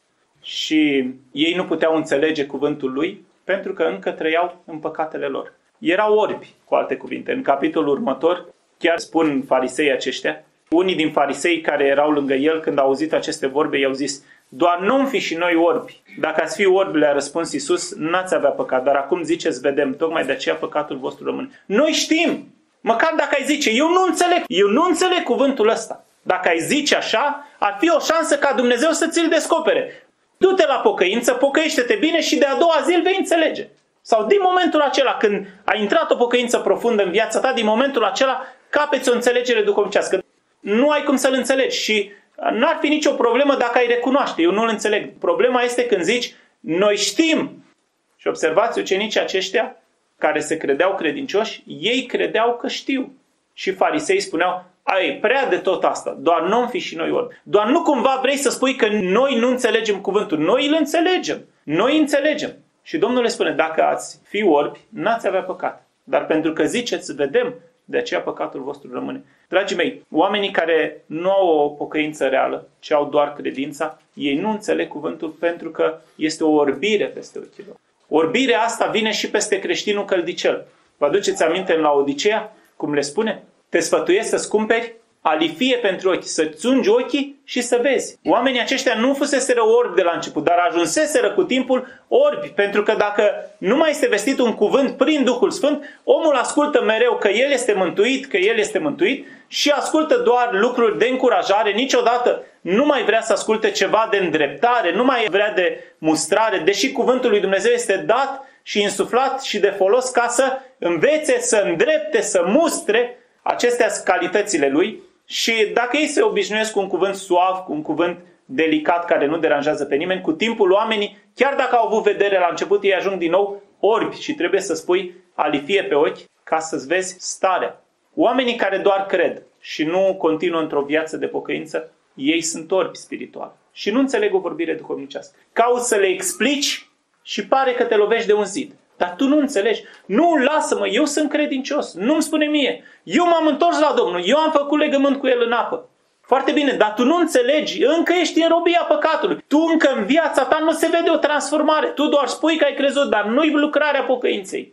și ei nu puteau înțelege cuvântul lui pentru că încă trăiau în păcatele lor. Erau orbi, cu alte cuvinte. În capitolul următor, chiar spun farisei aceștia, unii din farisei care erau lângă el, când au auzit aceste vorbe, i-au zis: doar nu fi și noi orbi. Dacă ați fi orbi, le-a răspuns Iisus, n-ați avea păcat. Dar acum ziceți, vedem, tocmai de aceea păcatul vostru rămâne. Noi știm! Măcar dacă ai zice, eu nu înțeleg cuvântul ăsta. Dacă ai zice așa, ar fi o șansă ca Dumnezeu să ți-l descopere. Du-te la pocăință, pocăiește-te bine și de a doua zi îl vei înțelege. Sau din momentul acela, când a intrat o pocăință profundă în viața ta, din momentul acela capeți o înțelegere duhovnicească. Nu ai cum să-l înțelegi și n-ar fi nicio problemă dacă ai recunoaște. Eu nu-l înțeleg. Problema este când zici, noi știm. Și observați, ucenicii aceștia care se credeau credincioși, ei credeau că știu. Și farisei spuneau, ai prea de tot asta, doar nu fi și noi orbi. Doar nu cumva vrei să spui că noi nu înțelegem cuvântul. Noi îl înțelegem. Noi înțelegem. Și Domnul le spune, dacă ați fi orbi, n-ați avea păcat. Dar pentru că ziceți, vedem, de aceea păcatul vostru rămâne. Dragii mei, oamenii care nu au o pocăință reală, ci au doar credința, ei nu înțeleg cuvântul pentru că este o orbire peste ochii lor. Orbirea asta vine și peste creștinul căldicel. Vă aduceți aminte în Laodicea, cum le spune? Te sfătuiesc să-ți cumperi alifie pentru ochi, să-ți ungi ochii și să vezi. Oamenii aceștia nu fuseseră orbi de la început, dar ajunseseră cu timpul orbi, pentru că dacă nu mai este vestit un cuvânt prin Duhul Sfânt, omul ascultă mereu că el este mântuit, că el este mântuit și ascultă doar lucruri de încurajare, niciodată nu mai vrea să asculte ceva de îndreptare, nu mai vrea de mustrare, deși cuvântul lui Dumnezeu este dat și insuflat și de folos ca să învețe, să îndrepte, să mustre. Acestea sunt calitățile lui și dacă ei se obișnuiesc cu un cuvânt suav, cu un cuvânt delicat care nu deranjează pe nimeni, cu timpul oamenii, chiar dacă au avut vedere la început, ei ajung din nou orbi și trebuie să spui alifie pe ochi ca să-ți vezi starea. Oamenii care doar cred și nu continuă într-o viață de pocăință, ei sunt orbi spirituali și nu înțeleg o vorbire duhovnicească. Cauți să le explici și pare că te lovești de un zid. Dar tu nu înțelegi. Nu, lasă-mă, eu sunt credincios. Nu-mi spune mie. Eu m-am întors la Domnul. Eu am făcut legământ cu El în apă. Foarte bine, dar tu nu înțelegi. Încă ești în robia păcatului. Tu încă în viața ta nu se vede o transformare. Tu doar spui că ai crezut, dar nu-i lucrarea pocăinței.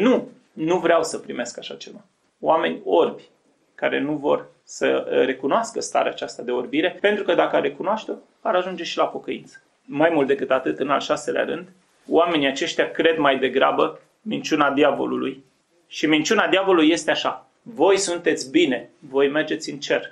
Nu vreau să primesc așa ceva. Oameni orbi care nu vor să recunoască starea aceasta de orbire, pentru că dacă ar recunoaște, ar ajunge și la pocăință. Mai mult decât atât, în al 6-lea rând, oamenii aceștia cred mai degrabă minciuna diavolului. Și minciuna diavolului este așa: voi sunteți bine, voi mergeți în cer.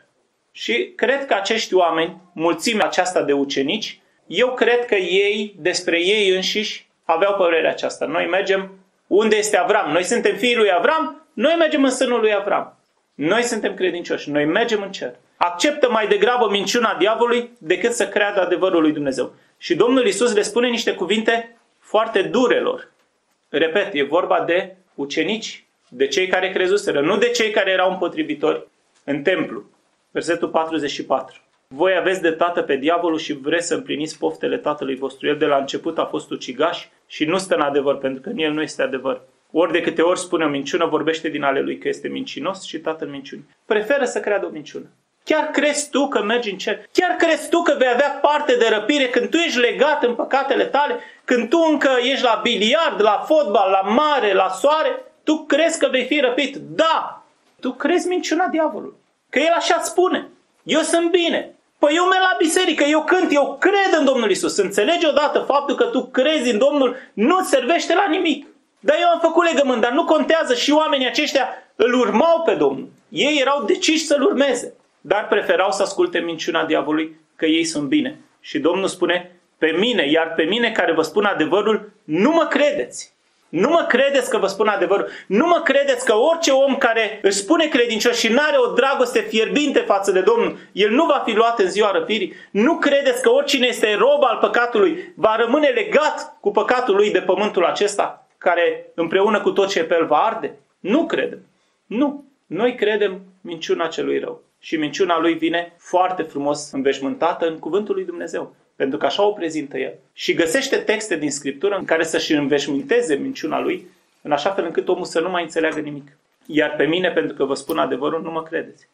Și cred că acești oameni, mulțimea aceasta de ucenici, eu cred că ei, despre ei înșiși, aveau părerea aceasta. Noi mergem unde este Avram. Noi suntem fiii lui Avram, noi mergem în sânul lui Avram. Noi suntem credincioși, noi mergem în cer. Acceptă mai degrabă minciuna diavolului decât să creadă adevărul lui Dumnezeu. Și Domnul Iisus le spune niște cuvinte foarte dure lor. Repet, e vorba de ucenici, de cei care crezuseră, nu de cei care erau împotrivitori în templu. Versetul 44. Voi aveți de tată pe diavolul și vreți să împliniți poftele tatălui vostru. El de la început a fost ucigaș și nu stă în adevăr, pentru că în el nu este adevăr. Ori de câte ori spune o minciună, vorbește din ale lui că este mincinos și tatăl minciunii. Preferă să creadă o minciună. Chiar crezi tu că mergi în cer? Chiar crezi tu că vei avea parte de răpire când tu ești legat în păcatele tale? Când tu încă ești la biliard, la fotbal, la mare, la soare? Tu crezi că vei fi răpit? Da! Tu crezi minciuna diavolului. Că el așa spune. Eu sunt bine. Păi eu merg la biserică, eu cânt, eu cred în Domnul Iisus. Înțelegi odată faptul că tu crezi în Domnul nu-ți servește la nimic. Dar eu am făcut legământ, dar nu contează, și oamenii aceștia îl urmau pe Domnul. Ei erau deciși să-l urmeze, dar preferau să asculte minciuna diavolului că ei sunt bine. Și Domnul spune, pe mine, iar pe mine care vă spun adevărul, nu mă credeți. Nu mă credeți că vă spun adevărul. Nu mă credeți că orice om care își spune credincios și n-are o dragoste fierbinte față de Domnul, el nu va fi luat în ziua răpirii. Nu credeți că oricine este rob al păcatului va rămâne legat cu păcatul lui de pământul acesta, care împreună cu tot ce e pe el va arde? Nu credem. Nu. Noi credem minciuna celui rău. Și minciuna lui vine foarte frumos înveșmântată în cuvântul lui Dumnezeu. Pentru că așa o prezintă el. Și găsește texte din Scriptură în care să-și înveșminteze minciuna lui, în așa fel încât omul să nu mai înțeleagă nimic. Iar pe mine, pentru că vă spun adevărul, nu mă credeți.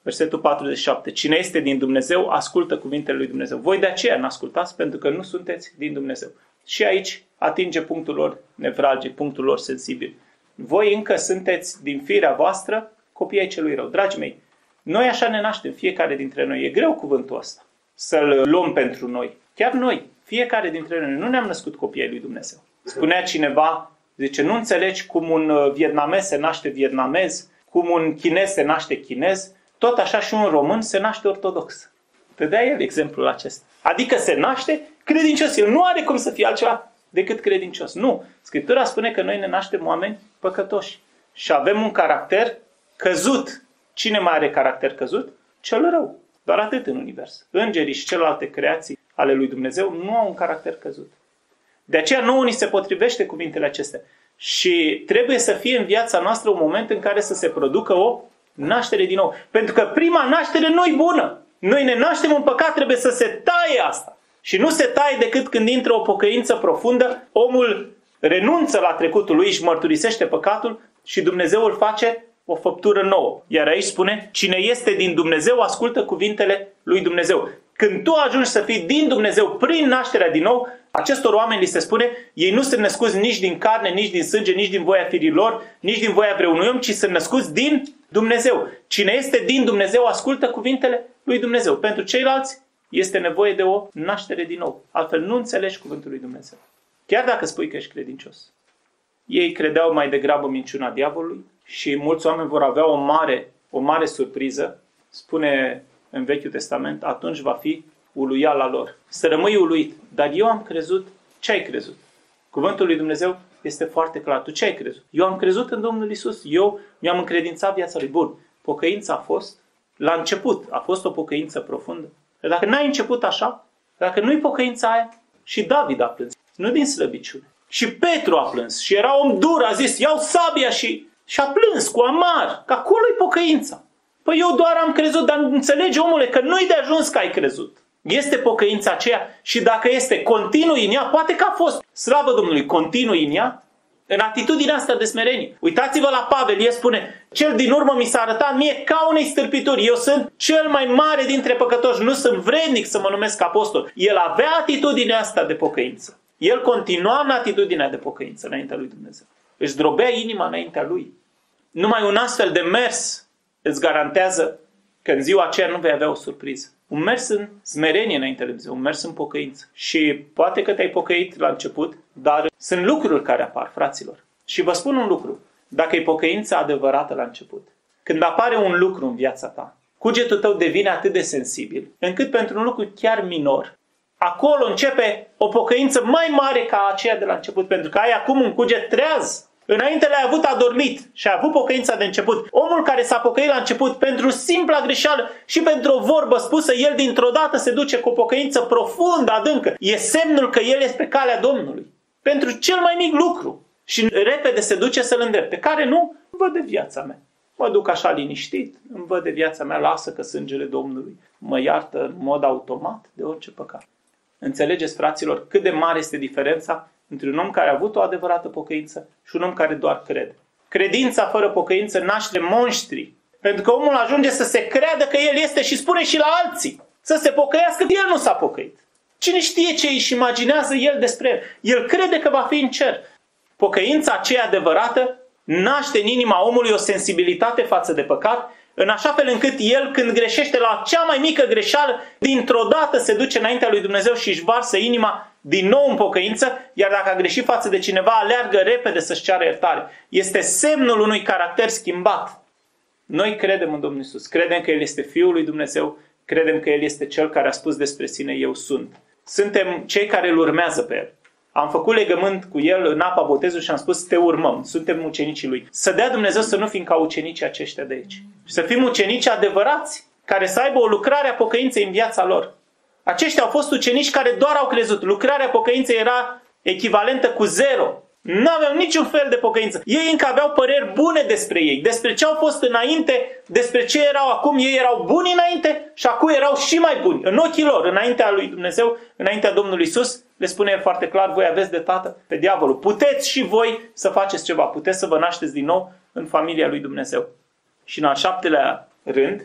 Versetul 47. Cine este din Dumnezeu, ascultă cuvintele lui Dumnezeu. Voi de aceea n-ascultați, pentru că nu sunteți din Dumnezeu. Și aici atinge punctul lor nevralgic, punctul lor sensibil. Voi încă sunteți din firea voastră copii ai celui rău. Dragii mei, noi așa ne naștem, fiecare dintre noi. E greu cuvântul ăsta să-l luăm pentru noi. Chiar noi, fiecare dintre noi, nu ne-am născut copii ai lui Dumnezeu. Spunea cineva, zice, nu înțelegi cum un vietnamez se naște vietnamez, cum un chinez se naște chinez, tot așa și un român se naște ortodox. Te dea el exemplul acesta. Adică se naște credincios. El nu are cum să fie altceva decât credincios. Nu. Scriptura spune că noi ne naștem oameni păcătoși și avem un caracter căzut. Cine mai are caracter căzut? Cel rău. Doar atât în univers. Îngerii și celelalte creații ale lui Dumnezeu nu au un caracter căzut. De aceea nouă ni se potrivește cuvintele acestea. Și trebuie să fie în viața noastră un moment în care să se producă o naștere din nou. Pentru că prima naștere nu-i bună. Noi ne naștem în păcat, trebuie să se taie asta. Și nu se taie decât când intră o pocăință profundă, omul renunță la trecutul lui, își mărturisește păcatul și Dumnezeu îl face o făptură nouă. Iar aici spune, cine este din Dumnezeu, ascultă cuvintele lui Dumnezeu. Când tu ajungi să fii din Dumnezeu prin nașterea din nou, acestor oameni li se spune, ei nu sunt născuți nici din carne, nici din sânge, nici din voia firilor, nici din voia vreunui om, ci sunt născuți din Dumnezeu. Cine este din Dumnezeu, ascultă cuvintele lui Dumnezeu. Pentru ceilalți este nevoie de o naștere din nou. Altfel nu înțelegi cuvântul lui Dumnezeu. Chiar dacă spui că ești credincios. Ei credeau mai degrabă minciuna diavolului și mulți oameni vor avea o mare surpriză. Spune în Vechiul Testament, atunci va fi uluiala lor. Să rămâi uluit. Dar eu am crezut. Ce ai crezut? Cuvântul lui Dumnezeu este foarte clar. Tu ce ai crezut? Eu am crezut în Domnul Iisus. Eu mi-am încredințat viața lui. Bun. Pocăința a fost, la început, a fost o pocăință profundă. Dar dacă n-ai început așa, dacă nu-i pocăința aia, și David a plâns. Nu din slăbiciune. Și Petru a plâns. Și era om dur, a zis, iau sabia și a plâns cu amar. Că acolo-i pocăința. Păi eu doar am crezut, dar înțelegi, omule, că nu-i de ajuns că ai crezut. Este pocăința aceea și dacă este continui în ea, poate că a fost, slavă Domnului, continui în ea, în atitudinea asta de smerenie. Uitați-vă la Pavel, el spune, cel din urmă mi s-a arătat mie ca unei stârpituri. Eu sunt cel mai mare dintre păcătoși, nu sunt vrednic să mă numesc apostol. El avea atitudinea asta de pocăință. El continua în atitudinea de pocăință înaintea lui Dumnezeu. Își drobea inima înaintea lui. Numai un astfel de mers îți garantează că în ziua aceea nu vei avea o surpriză. Un mers în smerenie înaintea lui Dumnezeu, un mers în pocăință. Și poate că te-ai pocăit la început, dar sunt lucruri care apar, fraților. Și vă spun un lucru, dacă e pocăința adevărată la început, când apare un lucru în viața ta, cugetul tău devine atât de sensibil, încât pentru un lucru chiar minor, acolo începe o pocăință mai mare ca aceea de la început, pentru că ai acum un cuget treaz. Înainte le-ai avut adormit și ai avut pocăința de început. Omul care s-a pocăit la început pentru simpla greșeală și pentru o vorbă spusă, el dintr-o dată se duce cu o pocăință profundă, adâncă. E semnul că el este pe calea Domnului. Pentru cel mai mic lucru. Și repede se duce să-l îndrepte. Care nu? Văd de viața mea. Mă duc așa liniștit, îmi văd de viața mea, lasă că sângele Domnului mă iartă în mod automat de orice păcat. Înțelegeți, fraților, cât de mare este diferența între un om care a avut o adevărată pocăință și un om care doar crede. Credința fără pocăință naște monștri. Pentru că omul ajunge să se creadă că el este și spune și la alții. Să se pocăiască, el nu s-a pocăit. Cine știe ce își imaginează el despre el? El crede că va fi în cer. Pocăința aceea adevărată naște în inima omului o sensibilitate față de păcat, în așa fel încât el, când greșește la cea mai mică greșeală, dintr-o dată se duce înaintea lui Dumnezeu și își varsă inima din nou în pocăință, iar dacă a greșit față de cineva, aleargă repede să-și ceară iertare. Este semnul unui caracter schimbat. Noi credem în Domnul Iisus, credem că El este Fiul lui Dumnezeu, credem că El este Cel care a spus despre sine, eu sunt. Suntem cei care îl urmează pe El. Am făcut legământ cu El în apa botezului și am spus, te urmăm, suntem ucenicii Lui. Să dea Dumnezeu să nu fim ca ucenicii aceștia de aici. Și să fim ucenici adevărați, care să aibă o lucrare a pocăinței în viața lor. Aceștia au fost ucenici care doar au crezut. Lucrarea pocăinței era echivalentă cu zero. Nu aveau niciun fel de pocăință. Ei încă aveau păreri bune despre ei. Despre ce au fost înainte, despre ce erau acum. Ei erau buni înainte și acum erau și mai buni. În ochii lor, înaintea lui Dumnezeu, înaintea Domnului Iisus, le spune El foarte clar, voi aveți de tată pe diavolul. Puteți și voi să faceți ceva. Puteți să vă nașteți din nou în familia lui Dumnezeu. Și în al 7-lea rând,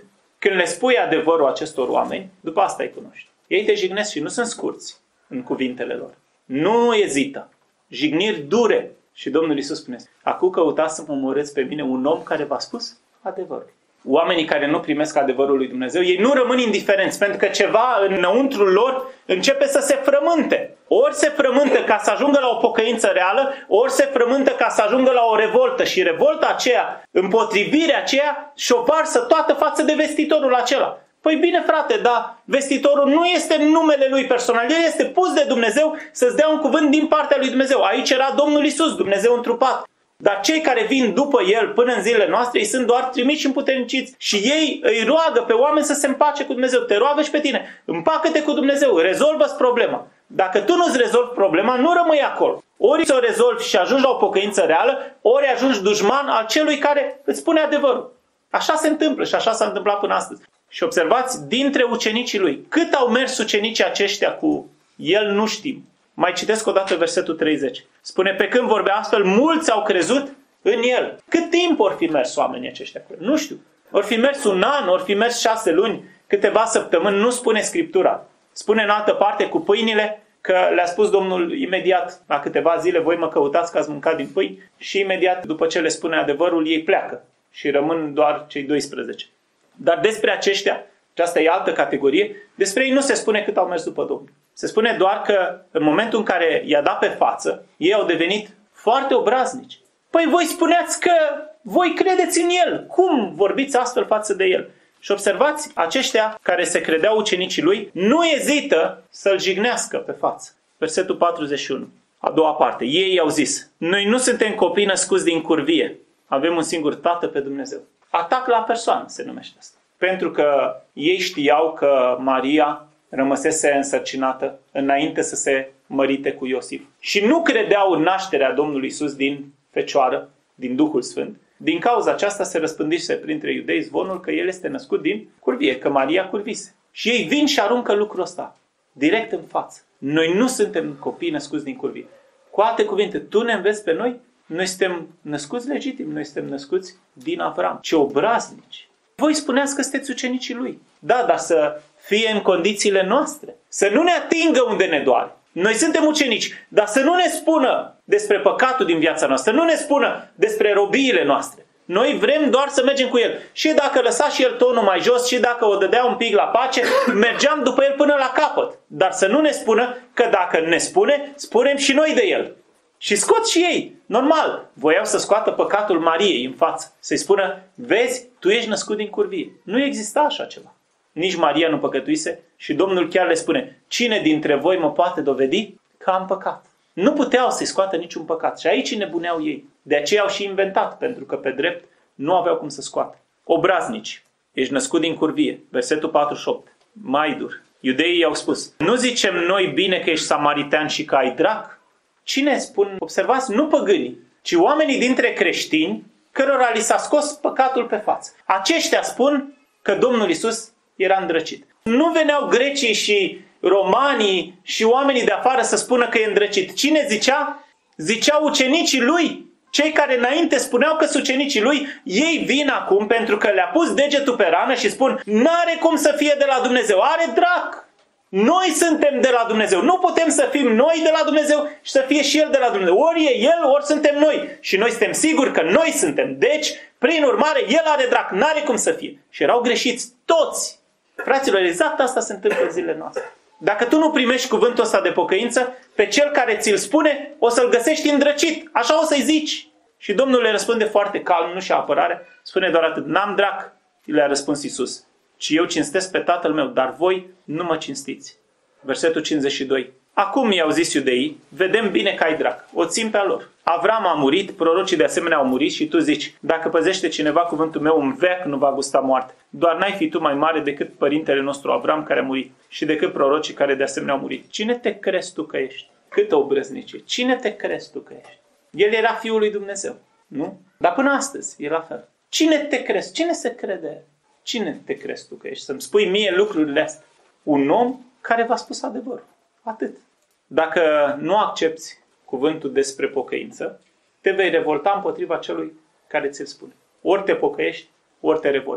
Când le spui adevărul acestor oameni, după asta îi cunoști. Ei te jignesc și nu sunt scurți în cuvintele lor. Nu ezită. Jigniri dure. Și Domnul Iisus spune, acum căutați să mă omorâți pe mine un om care v-a spus adevărul. Oamenii care nu primesc adevărul lui Dumnezeu, ei nu rămân indiferenți, pentru că ceva înăuntrul lor începe să se frământe. Ori se frământă ca să ajungă la o pocăință reală, ori se frământă ca să ajungă la o revoltă. Și revolta aceea, împotrivirea aceea, și-o varsă toată față de vestitorul acela. Păi bine, frate, dar vestitorul nu este numele lui personal, el este pus de Dumnezeu să-ți dea un cuvânt din partea lui Dumnezeu. Aici era Domnul Iisus, Dumnezeu întrupat. Dar cei care vin după el până în zilele noastre, ei sunt doar trimiși și împuterniciți. Și ei îi roagă pe oameni să se împace cu Dumnezeu. Te roagă și pe tine. Împacă-te cu Dumnezeu. Rezolvă-ți problema. Dacă tu nu-ți rezolvi problema, nu rămâi acolo. Ori ți-o rezolvi și ajungi la o pocăință reală, ori ajungi dușman al celui care îți spune adevărul. Așa se întâmplă și așa s-a întâmplat până astăzi. Și observați, dintre ucenicii lui, cât au mers ucenicii aceștia cu el, nu știm. Mai citesc o dată versetul 30. Spune, pe când vorbea astfel, mulți au crezut în el. Cât timp or fi mers oamenii aceștia cu el? Nu știu. Or fi mers un an, or fi mers 6 luni, câteva săptămâni, nu spune Scriptura. Spune în altă parte cu pâinile că le-a spus Domnul imediat, la câteva zile, voi mă căutați că ați mâncat din pâini și imediat după ce le spune adevărul, ei pleacă și rămân doar cei 12. Dar despre aceștia, aceasta e altă categorie, despre ei nu se spune cât au mers după Domnul. Se spune doar că în momentul în care i-a dat pe față, ei au devenit foarte obraznici. Păi voi spuneați că voi credeți în el. Cum vorbiți astfel față de el? Și observați, aceștia care se credeau ucenicii lui, nu ezită să-l jignească pe față. Versetul 41, a doua parte. Ei i-au zis, noi nu suntem copii născuți din curvie. Avem un singur Tată pe Dumnezeu. Atac la persoană se numește asta. Pentru că ei știau că Maria rămăsese însărcinată înainte să se mărite cu Iosif. Și nu credeau în nașterea Domnului Iisus din Fecioară, din Duhul Sfânt. Din cauza aceasta se răspândise printre iudei zvonul că el este născut din curvie, că Maria curvise. Și ei vin și aruncă lucrul ăsta direct în față. Noi nu suntem copii născuți din curvie. Cu alte cuvinte, tu ne înveți pe noi? Noi suntem născuți legitim, noi suntem născuți din Avram. Ce obraznici! Voi spuneați că sunteți ucenicii lui. Da, dar să fie în condițiile noastre. Să nu ne atingă unde ne doare. Noi suntem ucenici, dar să nu ne spună despre păcatul din viața noastră, să nu ne spună despre robiile noastre. Noi vrem doar să mergem cu el. Și dacă lăsa și el tonul mai jos și dacă o dădea un pic la pace, mergeam după el până la capăt. Dar să nu ne spună că dacă ne spune, spunem și noi de el. Și scot și ei. Normal, voiau să scoată păcatul Mariei în față. Să-i spună, vezi, tu ești născut din curvie. Nu exista așa ceva. Nici Maria nu păcătuise și Domnul chiar le spune, cine dintre voi mă poate dovedi că am păcat? Nu puteau să-i scoată niciun păcat. Și aici nebuneau ei. De aceea au și inventat, pentru că pe drept nu aveau cum să scoată. Obraznici, ești născut din curvie. Versetul 48. Mai dur. Iudeii i-au spus, nu zicem noi bine că ești samaritean și că ai drac? Cine spun? Observați, nu păgânii, ci oamenii dintre creștini cărora li s-a scos păcatul pe față. Aceștia spun că Domnul Iisus era îndrăcit. Nu veneau grecii și romanii și oamenii de afară să spună că e îndrăcit. Cine zicea? Ziceau ucenicii lui. Cei care înainte spuneau că sunt ucenicii lui, ei vin acum pentru că le-a pus degetul pe rană și spun, n-are cum să fie de la Dumnezeu, are drac. Noi suntem de la Dumnezeu. Nu putem să fim noi de la Dumnezeu și să fie și El de la Dumnezeu. Ori e El, ori suntem noi. Și noi suntem siguri că noi suntem. Deci, prin urmare, El are drac. N-are cum să fie. Și erau greșiți toți. Fraților, exact asta se întâmplă în zilele noastre. Dacă tu nu primești cuvântul ăsta de pocăință, pe cel care ți-l spune, o să-l găsești îndrăcit. Așa o să-i zici. Și Domnul le răspunde foarte calm, nu și apărare. Spune doar atât. N-am drac, le-a răspuns Iisus. Ci eu cinstesc pe Tatăl meu, dar voi nu mă cinstiți. Versetul 52. Acum i-au zis iudeii, vedem bine că ai drac, o țin pe a lor. Avram a murit, prorocii de asemenea au murit și tu zici, dacă păzește cineva cuvântul meu, un veac nu va gusta moarte. Doar n-ai fi tu mai mare decât părintele nostru Avram care a murit și decât prorocii care de asemenea au murit. Cine te crezi tu că ești? Câtă obrăznicie! Cine te crezi tu că ești? El era Fiul lui Dumnezeu, nu? Dar până astăzi e la fel. Cine te crezi? Cine se crede? Cine te crezi tu că ești? Să-mi spui mie lucrurile astea. Un om care v-a spus adevărul. Atât. Dacă nu accepți cuvântul despre pocăință, te vei revolta împotriva celui care ți-l spune. Ori te pocăiești, ori te revolți.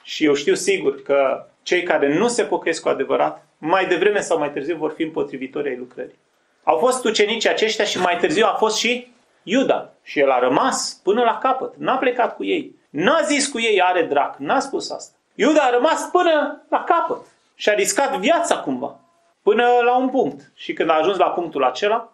Și eu știu sigur că cei care nu se pocăiesc cu adevărat, mai devreme sau mai târziu vor fi împotrivitori ai lucrării. Au fost ucenicii aceștia și mai târziu a fost și Iuda. Și el a rămas până la capăt. N-a plecat cu ei. N-a zis cu ei are drac. N-a spus asta. Iuda a rămas până la capăt. Și a riscat viața cumva. Până la un punct. Și când a ajuns la punctul acela,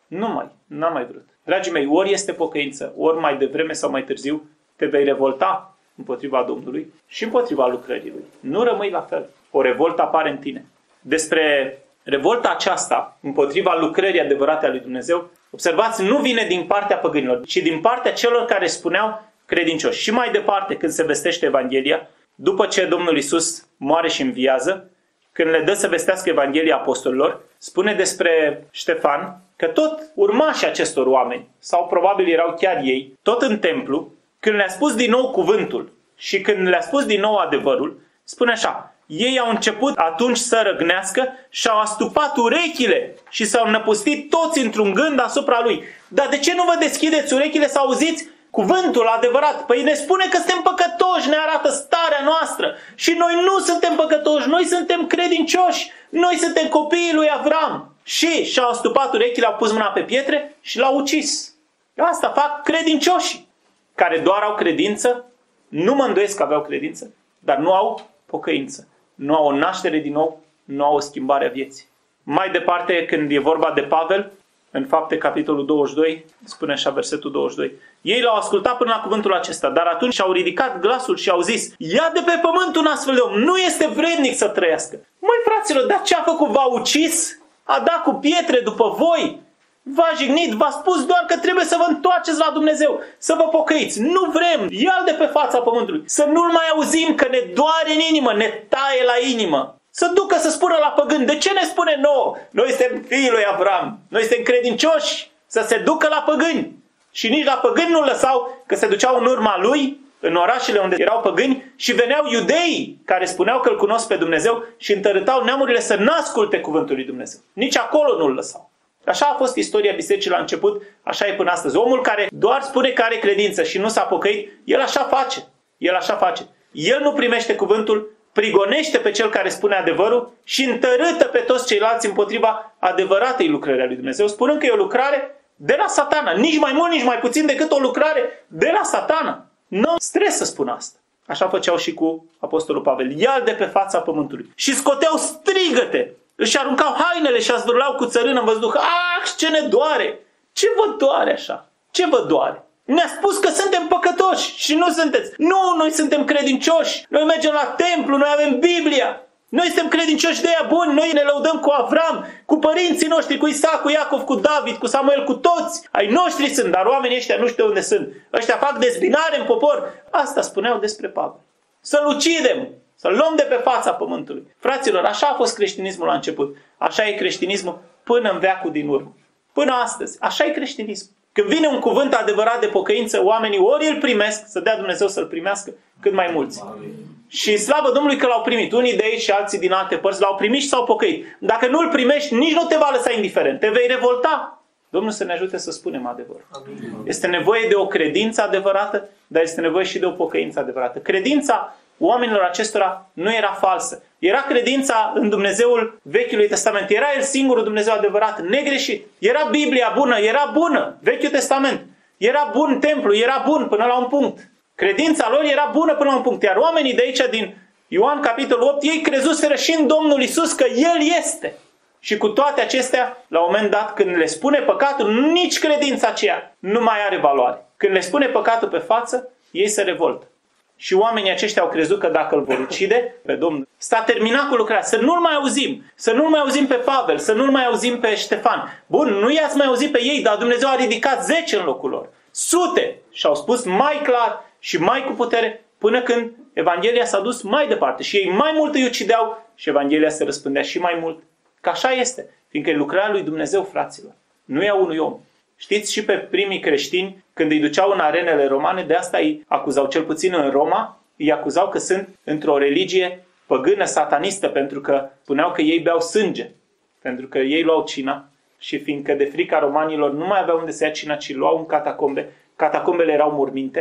n-a mai vrut. Dragii mei, ori este pocăință, ori mai devreme sau mai târziu te vei revolta împotriva Domnului și împotriva lucrării Lui. Nu rămâi la fel. O revoltă apare în tine. Despre revolta aceasta împotriva lucrării adevărate a lui Dumnezeu, observați, nu vine din partea păgânilor, ci din partea celor care spuneau credincioși. Și mai departe, când se vestește Evanghelia, după ce Domnul Iisus moare și înviază, când le dă să vestească Evanghelia apostolilor, spune despre Ștefan că tot urmașii acestor oameni, sau probabil erau chiar ei, tot în templu, când le-a spus din nou cuvântul și când le-a spus din nou adevărul, spune așa: ei au început atunci să răgnească și au astupat urechile și s-au năpustit toți într-un gând asupra lui. Dar de ce nu vă deschideți urechile să auziți cuvântul adevărat? Păi ne spune că suntem păcătoși, ne arată starea noastră. Și noi nu suntem păcătoși, noi suntem credincioși, noi suntem copiii lui Avram. Și și-au astupat urechile, au pus mâna pe pietre și l-au ucis. Asta fac credincioșii, care doar au credință, nu mă îndoiesc că aveau credință, dar nu au pocăință. Nu au o naștere din nou, nu au o schimbare a vieții. Mai departe, când e vorba de Pavel, în Fapte, capitolul 22, spune așa versetul 22. Ei l-au ascultat până la cuvântul acesta, dar atunci și-au ridicat glasul și au zis: ia de pe pământ un astfel de om, nu este vrednic să trăiască. Măi fraților, dar ce a făcut? V-a ucis? A dat cu pietre după voi? V-a jignit? V-a spus doar că trebuie să vă întoarceți la Dumnezeu, să vă pocăiți. Nu vrem, ia-l de pe fața pământului. Să nu-l mai auzim, că ne doare în inimă, ne taie la inimă. Să ducă să spună la păgâni. De ce ne spune nouă? Noi suntem fiii lui Avram. Noi suntem credincioși. Să se ducă la păgâni. Și nici la păgâni nu lăsau, că se duceau în urma lui, în orașele unde erau păgâni, și veneau iudeii care spuneau că îl cunosc pe Dumnezeu și întărâtau neamurile să n-asculte cuvântul lui Dumnezeu. Nici acolo nu-l lăsau. Așa a fost istoria bisericii la început, așa e până astăzi. Omul care doar spune că are credință și nu s-a pocăit, el așa face. El așa face. El nu primește cuvântul, prigonește pe cel care spune adevărul și întărâtă pe toți ceilalți împotriva adevăratei lucrări a lui Dumnezeu, spunând că e o lucrare de la Satana. Nici mai mult, nici mai puțin decât o lucrare de la Satana. Nu stres să spun asta. Așa făceau și cu apostolul Pavel. Ia-l de pe fața pământului. Și scoteau strigăte. Își aruncau hainele și azvârlau cu țărână în văzduh. Ah, ce ne doare! Ce vă doare așa? Ce vă doare? Ne-a spus că suntem păcătoși și nu sunteți. Nu, noi suntem credincioși. Noi mergem la templu, noi avem Biblia. Noi suntem credincioși de ea buni. Noi ne lăudăm cu Avram, cu părinții noștri, cu Isaac, cu Iacov, cu David, cu Samuel, cu toți. Ai noștri sunt, dar oamenii ăștia nu știu unde sunt. Ăștia fac dezbinare în popor. Asta spuneau despre Pavel. Să-l ucidem. Să-l luăm de pe fața pământului. Fraților, așa a fost creștinismul la început. Așa e creștinismul până în veacul din urmă. Până astăzi. Așa e creștinismul. Când vine un cuvânt adevărat de pocăință, oamenii ori îl primesc, să dea Dumnezeu să-l primească, cât mai mulți. Amin. Și slavă Domnului că l-au primit. Unii de aici și alții din alte părți l-au primit și s-au pocăit. Dacă nu îl primești, nici nu te va lăsa indiferent. Te vei revolta. Domnul să ne ajute să spunem adevărul. Amin. Este nevoie de o credință adevărată, dar este nevoie și de o pocăință adevărată. Credința oamenilor acestora nu era falsă. Era credința în Dumnezeul Vechiului Testament. Era El singurul Dumnezeu adevărat, negreșit. Era Biblia bună, era bună. Vechiul Testament. Era bun templu, era bun până la un punct. Credința lor era bună până la un punct. Iar oamenii de aici din Ioan capitolul 8, ei crezuseră și în Domnul Iisus că El este. Și cu toate acestea, la un moment dat, când le spune păcatul, nici credința aceea nu mai are valoare. Când le spune păcatul pe față, ei se revoltă. Și oamenii aceștia au crezut că dacă îl vor ucide pe Domnul, s-a terminat cu lucrarea. Să nu-l mai auzim. Să nu-l mai auzim pe Pavel. Să nu-l mai auzim pe Ștefan. Bun, nu i-ați mai auzit pe ei, dar Dumnezeu a ridicat 10 în locul lor. Sute. Și au spus mai clar și mai cu putere până când Evanghelia s-a dus mai departe. Și ei mai mult îi ucideau și Evanghelia se răspândea și mai mult. Că așa este. Fiindcă e lucrarea lui Dumnezeu, fraților. Nu e a unui om. Știți, și pe primii creștini, când îi duceau în arenele romane, de asta îi acuzau, cel puțin în Roma, îi acuzau că sunt într-o religie păgână, satanistă, pentru că spuneau că ei beau sânge, pentru că ei luau cina și fiindcă de frica romanilor nu mai aveau unde să ia cina, ci luau în catacombe, catacombele erau morminte,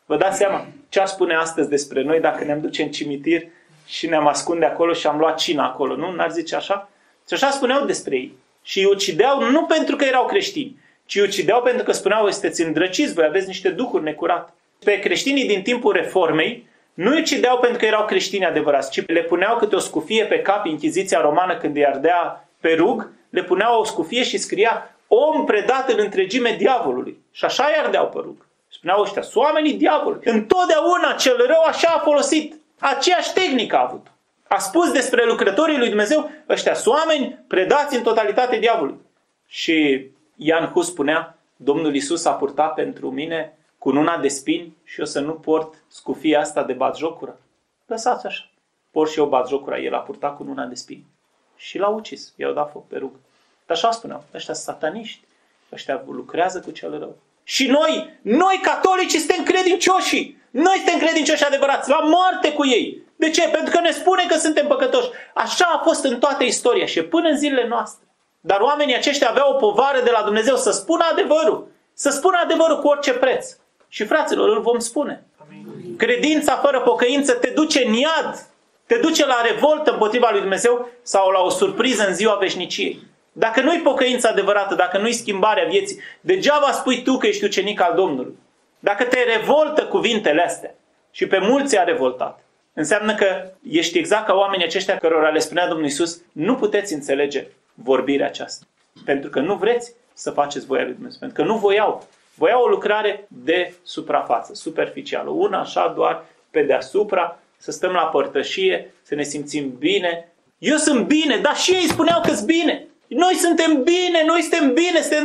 Vă dați seama ce ar spune astăzi despre noi dacă ne-am duce în cimitir și ne-am ascunde acolo și am luat cina acolo, nu? N-ar zice așa? Și așa spuneau despre ei. Și îi ucideau nu pentru că erau creștini, ci îi ucideau pentru că spuneau, sunteți îndrăciți, voi aveți niște duhuri necurate. Pe creștinii din timpul Reformei nu îi ucideau pentru că erau creștini adevărați, ci le puneau câte o scufie pe cap, Inchiziția romană când îi ardea pe rug, le puneau o scufie și scria om predat în întregime diavolului. Și așa îi ardeau pe rug. Spuneau ăștia, sunt oamenii diavolului. Întotdeauna cel rău așa a folosit. Aceeași tehnică a avut. A spus despre lucrătorii lui Dumnezeu, ăștia sunt oameni predați în totalitate diavolului. Și Jan Hus spunea, Domnul Iisus a purtat pentru mine cununa de spini și eu să nu port scufia asta de batjocură. Lăsați așa. Port și eu batjocura, el a purtat cununa de spini. Și l-a ucis, i-au dat foc pe rug. Dar așa spuneau, ăștia sunt sataniști, ăștia lucrează cu cel rău. Și noi catolicii suntem credincioși. Noi suntem credincioși adevărați, la moarte cu ei. De ce? Pentru că ne spune că suntem păcătoși. Așa a fost în toată istoria și până în zilele noastre. Dar oamenii aceștia aveau o povară de la Dumnezeu să spună adevărul. Să spună adevărul cu orice preț. Și fraților, îl vom spune. Amin. Credința fără pocăință te duce în iad. Te duce la revoltă împotriva lui Dumnezeu sau la o surpriză în ziua veșniciei. Dacă nu-i pocăința adevărată, dacă nu-i schimbarea vieții, degeaba spui tu că ești ucenic al Domnului. Dacă te revoltă cuvintele astea, și pe mulți a revoltat, înseamnă că ești exact ca oamenii aceștia cărora le spunea Domnul Iisus, nu puteți înțelege vorbirea aceasta. Pentru că nu vreți să faceți voia lui Dumnezeu. Pentru că nu voiau. Voiau o lucrare de suprafață, superficială. Una așa doar pe deasupra, să stăm la părtășie, să ne simțim bine. Eu sunt bine, dar și ei spuneau că sunt bine. Noi suntem bine, suntem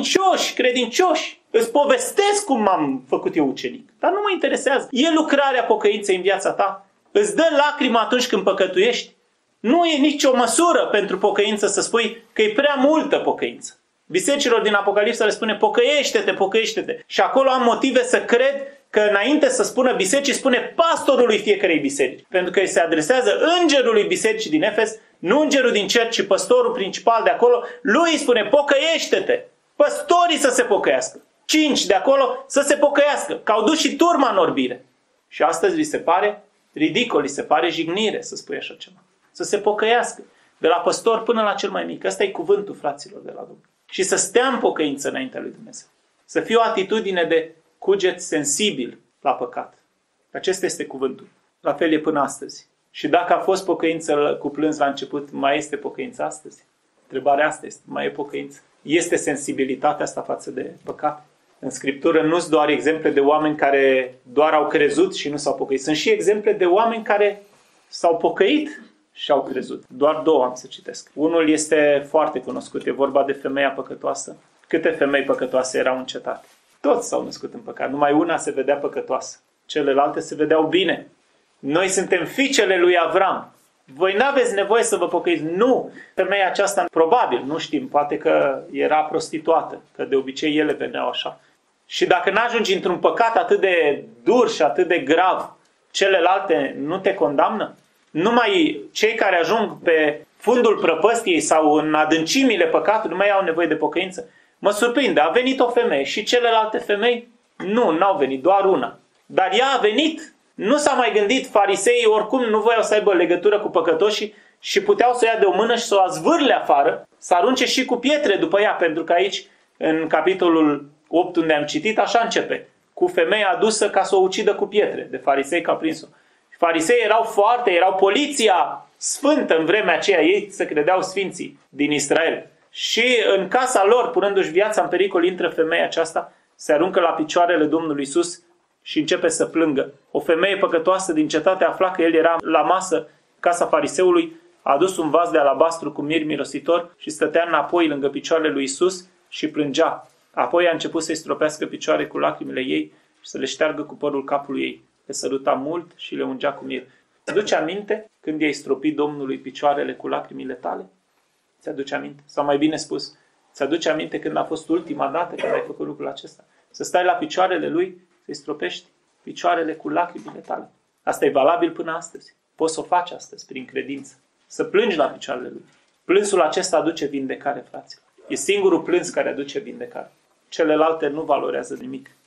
credincioși. Îți povestesc cum m-am făcut eu ucenic. Dar nu mă interesează. E lucrarea pocăinței în viața ta? Îți dă lacrimă atunci când păcătuiești? Nu e nicio măsură pentru pocăință să spui că e prea multă pocăință. Bisericilor din Apocalipsa le spune pocăiește-te. Și acolo am motive să cred că înainte să spună bisericii, spune pastorului fiecărei biserici. Pentru că îi se adresează îngerului bisericii din Efes, nu îngerul din cer, ci păstorul principal de acolo. Lui îi spune pocăiește-te. Păstorii să se pocăiască. 5 de acolo să se pocăiască. Că au dus și turma în orbire. Și astăzi li se pare ridicol, li se pare jignire să spui așa ceva. Să se pocăiască. De la păstor până la cel mai mic. Ăsta e cuvântul, fraților, de la Domnul. Și să stea în pocăință înaintea lui Dumnezeu. Să fie o atitudine de cuget sensibil la păcat. Acesta este cuvântul. La fel e până astăzi. Și dacă a fost pocăință cu plâns la început, mai este pocăință astăzi? Întrebarea asta este, mai e pocăință? Este sensibilitatea asta față de păcat? În Scriptură nu sunt doar exemple de oameni care doar au crezut și nu s-au pocăit. Sunt și exemple de oameni care s-au pocăit și au crezut. Doar 2 am să citesc. Unul este foarte cunoscut, e vorba de femeia păcătoasă. Câte femei păcătoase erau în cetate? Toți s-au născut în păcat. Numai una se vedea păcătoasă. Celelalte se vedeau bine. Noi suntem fiicele lui Avram. Voi n-aveți nevoie să vă pocăiți. Nu! Femeia aceasta, probabil, nu știm, poate că era prostituată, că de obicei ele veneau așa. Și dacă n-ajungi într-un păcat atât de dur și atât de grav, celelalte nu te condamnă? Numai cei care ajung pe fundul prăpăstiei sau în adâncimile păcatului nu mai au nevoie de pocăință. Mă surprinde, a venit o femeie și celelalte femei? Nu, n-au venit, doar una. Dar ea a venit, nu s-a mai gândit, fariseii oricum nu voiau să aibă legătură cu păcătoșii și puteau să o ia de o mână și să o azvârle afară, să arunce și cu pietre după ea, pentru că aici, în capitolul 8 unde am citit, așa începe, cu femeia adusă ca să o ucidă cu pietre, de farisei că a prins-o. Farisei erau poliția sfântă în vremea aceea, ei se credeau sfinții din Israel. Și în casa lor, punându-și viața în pericol, intră femeia aceasta, se aruncă la picioarele Domnului Iisus și începe să plângă. O femeie păcătoasă din cetate afla că el era la masă, casa fariseului, a adus un vas de alabastru cu mir mirositor și stătea înapoi lângă picioarele lui Iisus și plângea. Apoi a început să-i stropească picioare cu lacrimile ei și să le șteargă cu părul capului ei. Le săruta mult și le ungea cu mir. Ți-aduce aminte când i-ai stropit Domnului picioarele cu lacrimile tale? Ți-aduce aminte? Sau mai bine spus, ți-aduce aminte când a fost ultima dată când ai făcut lucrul acesta? Să stai la picioarele lui, să-i stropești picioarele cu lacrimile tale. Asta e valabil până astăzi. Poți să o faci astăzi prin credință. Să plângi la picioarele lui. Plânsul acesta aduce vindecare, fraților. E singurul plâns care aduce vindecare. Celelalte nu valorează nimic.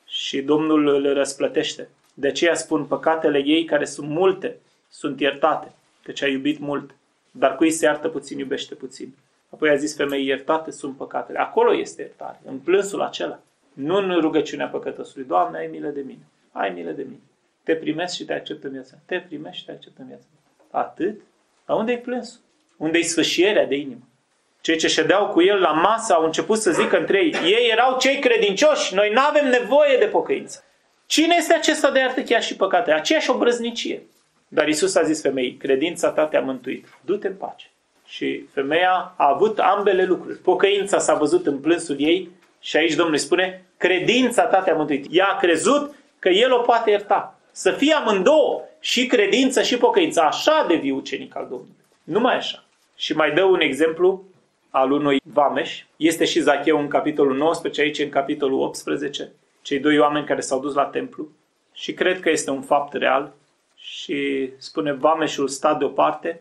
și Domnul le răsplătește. De aceea spun, păcatele ei, care sunt multe, sunt iertate, căci a iubit mult. Dar cui se iartă puțin, iubește puțin. Apoi a zis femeii, iertate sunt păcatele. Acolo este iertare, în plânsul acela. Nu în rugăciunea păcătosului. Doamne, ai milă de mine. Ai milă de mine. Te primesc și te accept în viața. Te primesc și te accept în viața. Atât? Dar unde-i plânsul? Unde-i sfâșierea de inimă? Cei ce ședeau cu el la masă au început să zică între ei, ei erau cei credincioși, noi nu avem nevoie de pocăință. Cine este acesta de iartă chiar și păcate? Aceeași obrăznicie. Dar Iisus a zis femeii, credința ta te-a mântuit. Du-te în pace. Și femeia a avut ambele lucruri. Pocăința s-a văzut în plânsul ei și aici Domnul îi spune, credința ta te-a mântuit. Ea a crezut că El o poate ierta. Să fie amândouă, și credință și pocăință. Așa devii ucenic al Domnului. Numai așa. Și mai dă un exemplu al unui vameș. Este și Zacheu în capitolul 19, aici în capitolul 18. Cei doi oameni care s-au dus la templu. Și cred că este un fapt real. Și spune, vameșul sta deoparte,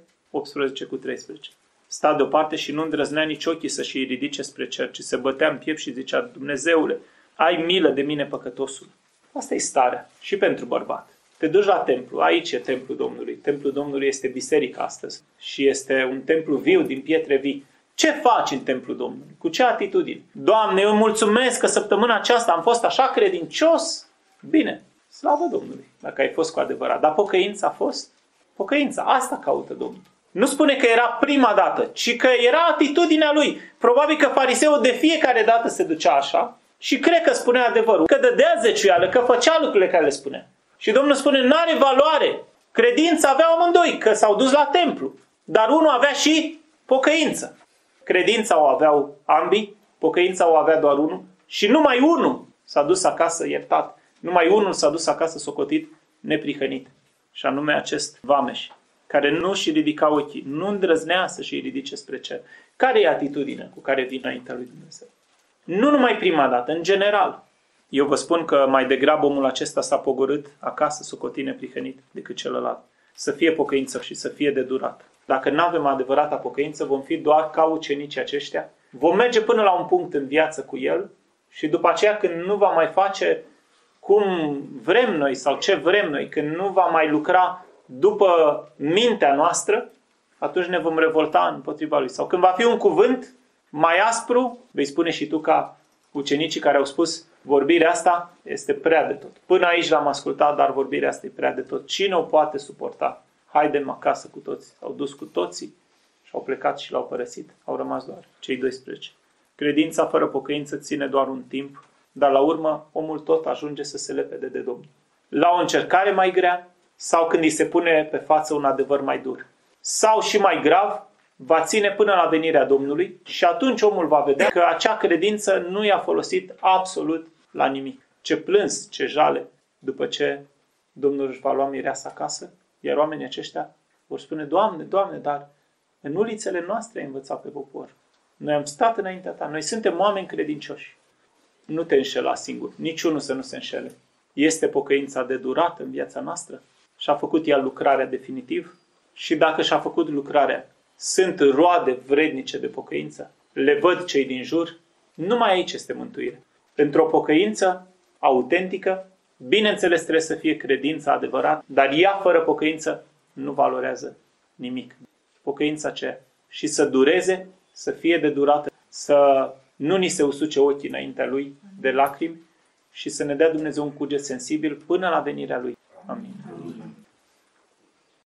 18:13. Sta deoparte și nu îndrăznea nici ochii să-și îi ridice spre cer, ci se bătea în piept și zicea, Dumnezeule, ai milă de mine păcătosul. Asta e starea și pentru bărbat. Te duci la templu, aici e templul Domnului. Templul Domnului este biserica astăzi și este un templu viu din pietre vii. Ce faci în templul Domnului? Cu ce atitudine? Doamne, eu mulțumesc că săptămâna aceasta am fost așa credincios. Bine, slavă Domnului, dacă ai fost cu adevărat. Dar pocăința a fost? Pocăința, asta caută Domnul. Nu spune că era prima dată, ci că era atitudinea lui. Probabil că fariseul de fiecare dată se ducea așa și cred că spunea adevărul, că dădea zeciuială, că făcea lucrurile care le spunea. Și Domnul spune, n-are valoare. Credința aveau amândoi, că s-au dus la templu. Dar unul avea și pocăință. Credința o aveau ambii, pocăința o avea doar unul și numai unul s-a dus acasă iertat. Numai unul s-a dus acasă socotit, neprihănit. Și anume acest vameș, care nu și ridica ochii, nu îndrăznea să-și ridice spre cer. Care e atitudinea cu care vine înaintea lui Dumnezeu? Nu numai prima dată, în general. Eu vă spun că mai degrabă omul acesta s-a pogorât acasă, socotit, neprihănit, decât celălalt. Să fie pocăință și să fie de durată. Dacă nu avem adevărata pocăință, vom fi doar ca ucenicii aceștia. Vom merge până la un punct în viață cu el și după aceea când nu va mai face cum vrem noi sau ce vrem noi, când nu va mai lucra după mintea noastră, atunci ne vom revolta împotriva lui. Sau când va fi un cuvânt mai aspru, vei spune și tu ca ucenicii care au spus, vorbirea asta este prea de tot. Până aici l-am ascultat, dar vorbirea asta e prea de tot. Cine o poate suporta? Haidem acasă cu toți. S-au dus cu toții și au plecat și l-au părăsit. Au rămas doar cei 12. Credința fără pocăință ține doar un timp, dar la urmă omul tot ajunge să se lepede de Domnul. La o încercare mai grea sau când îi se pune pe față un adevăr mai dur. Sau și mai grav, va ține până la venirea Domnului și atunci omul va vedea că acea credință nu i-a folosit absolut la nimic. Ce plâns, ce jale, după ce Domnul își va lua mireasa acasă, iar oamenii aceștia vor spune, Doamne, Doamne, dar în ulițele noastre ai învățat pe popor. Noi am stat înaintea ta, noi suntem oameni credincioși. Nu te înșela singur, niciunul să nu se înșele. Este pocăința de durată în viața noastră? Și-a făcut ea lucrarea definitiv? Și dacă și-a făcut lucrarea, sunt roade vrednice de pocăință? Le văd cei din jur? Numai aici este mântuire. Pentru o pocăință autentică, bineînțeles trebuie să fie credința adevărată, dar ea fără pocăință nu valorează nimic. Pocăința aceea și să dureze, să fie de durată, să nu ni se usuce ochii înaintea Lui de lacrimi și să ne dea Dumnezeu un cuget sensibil până la venirea Lui. Amin.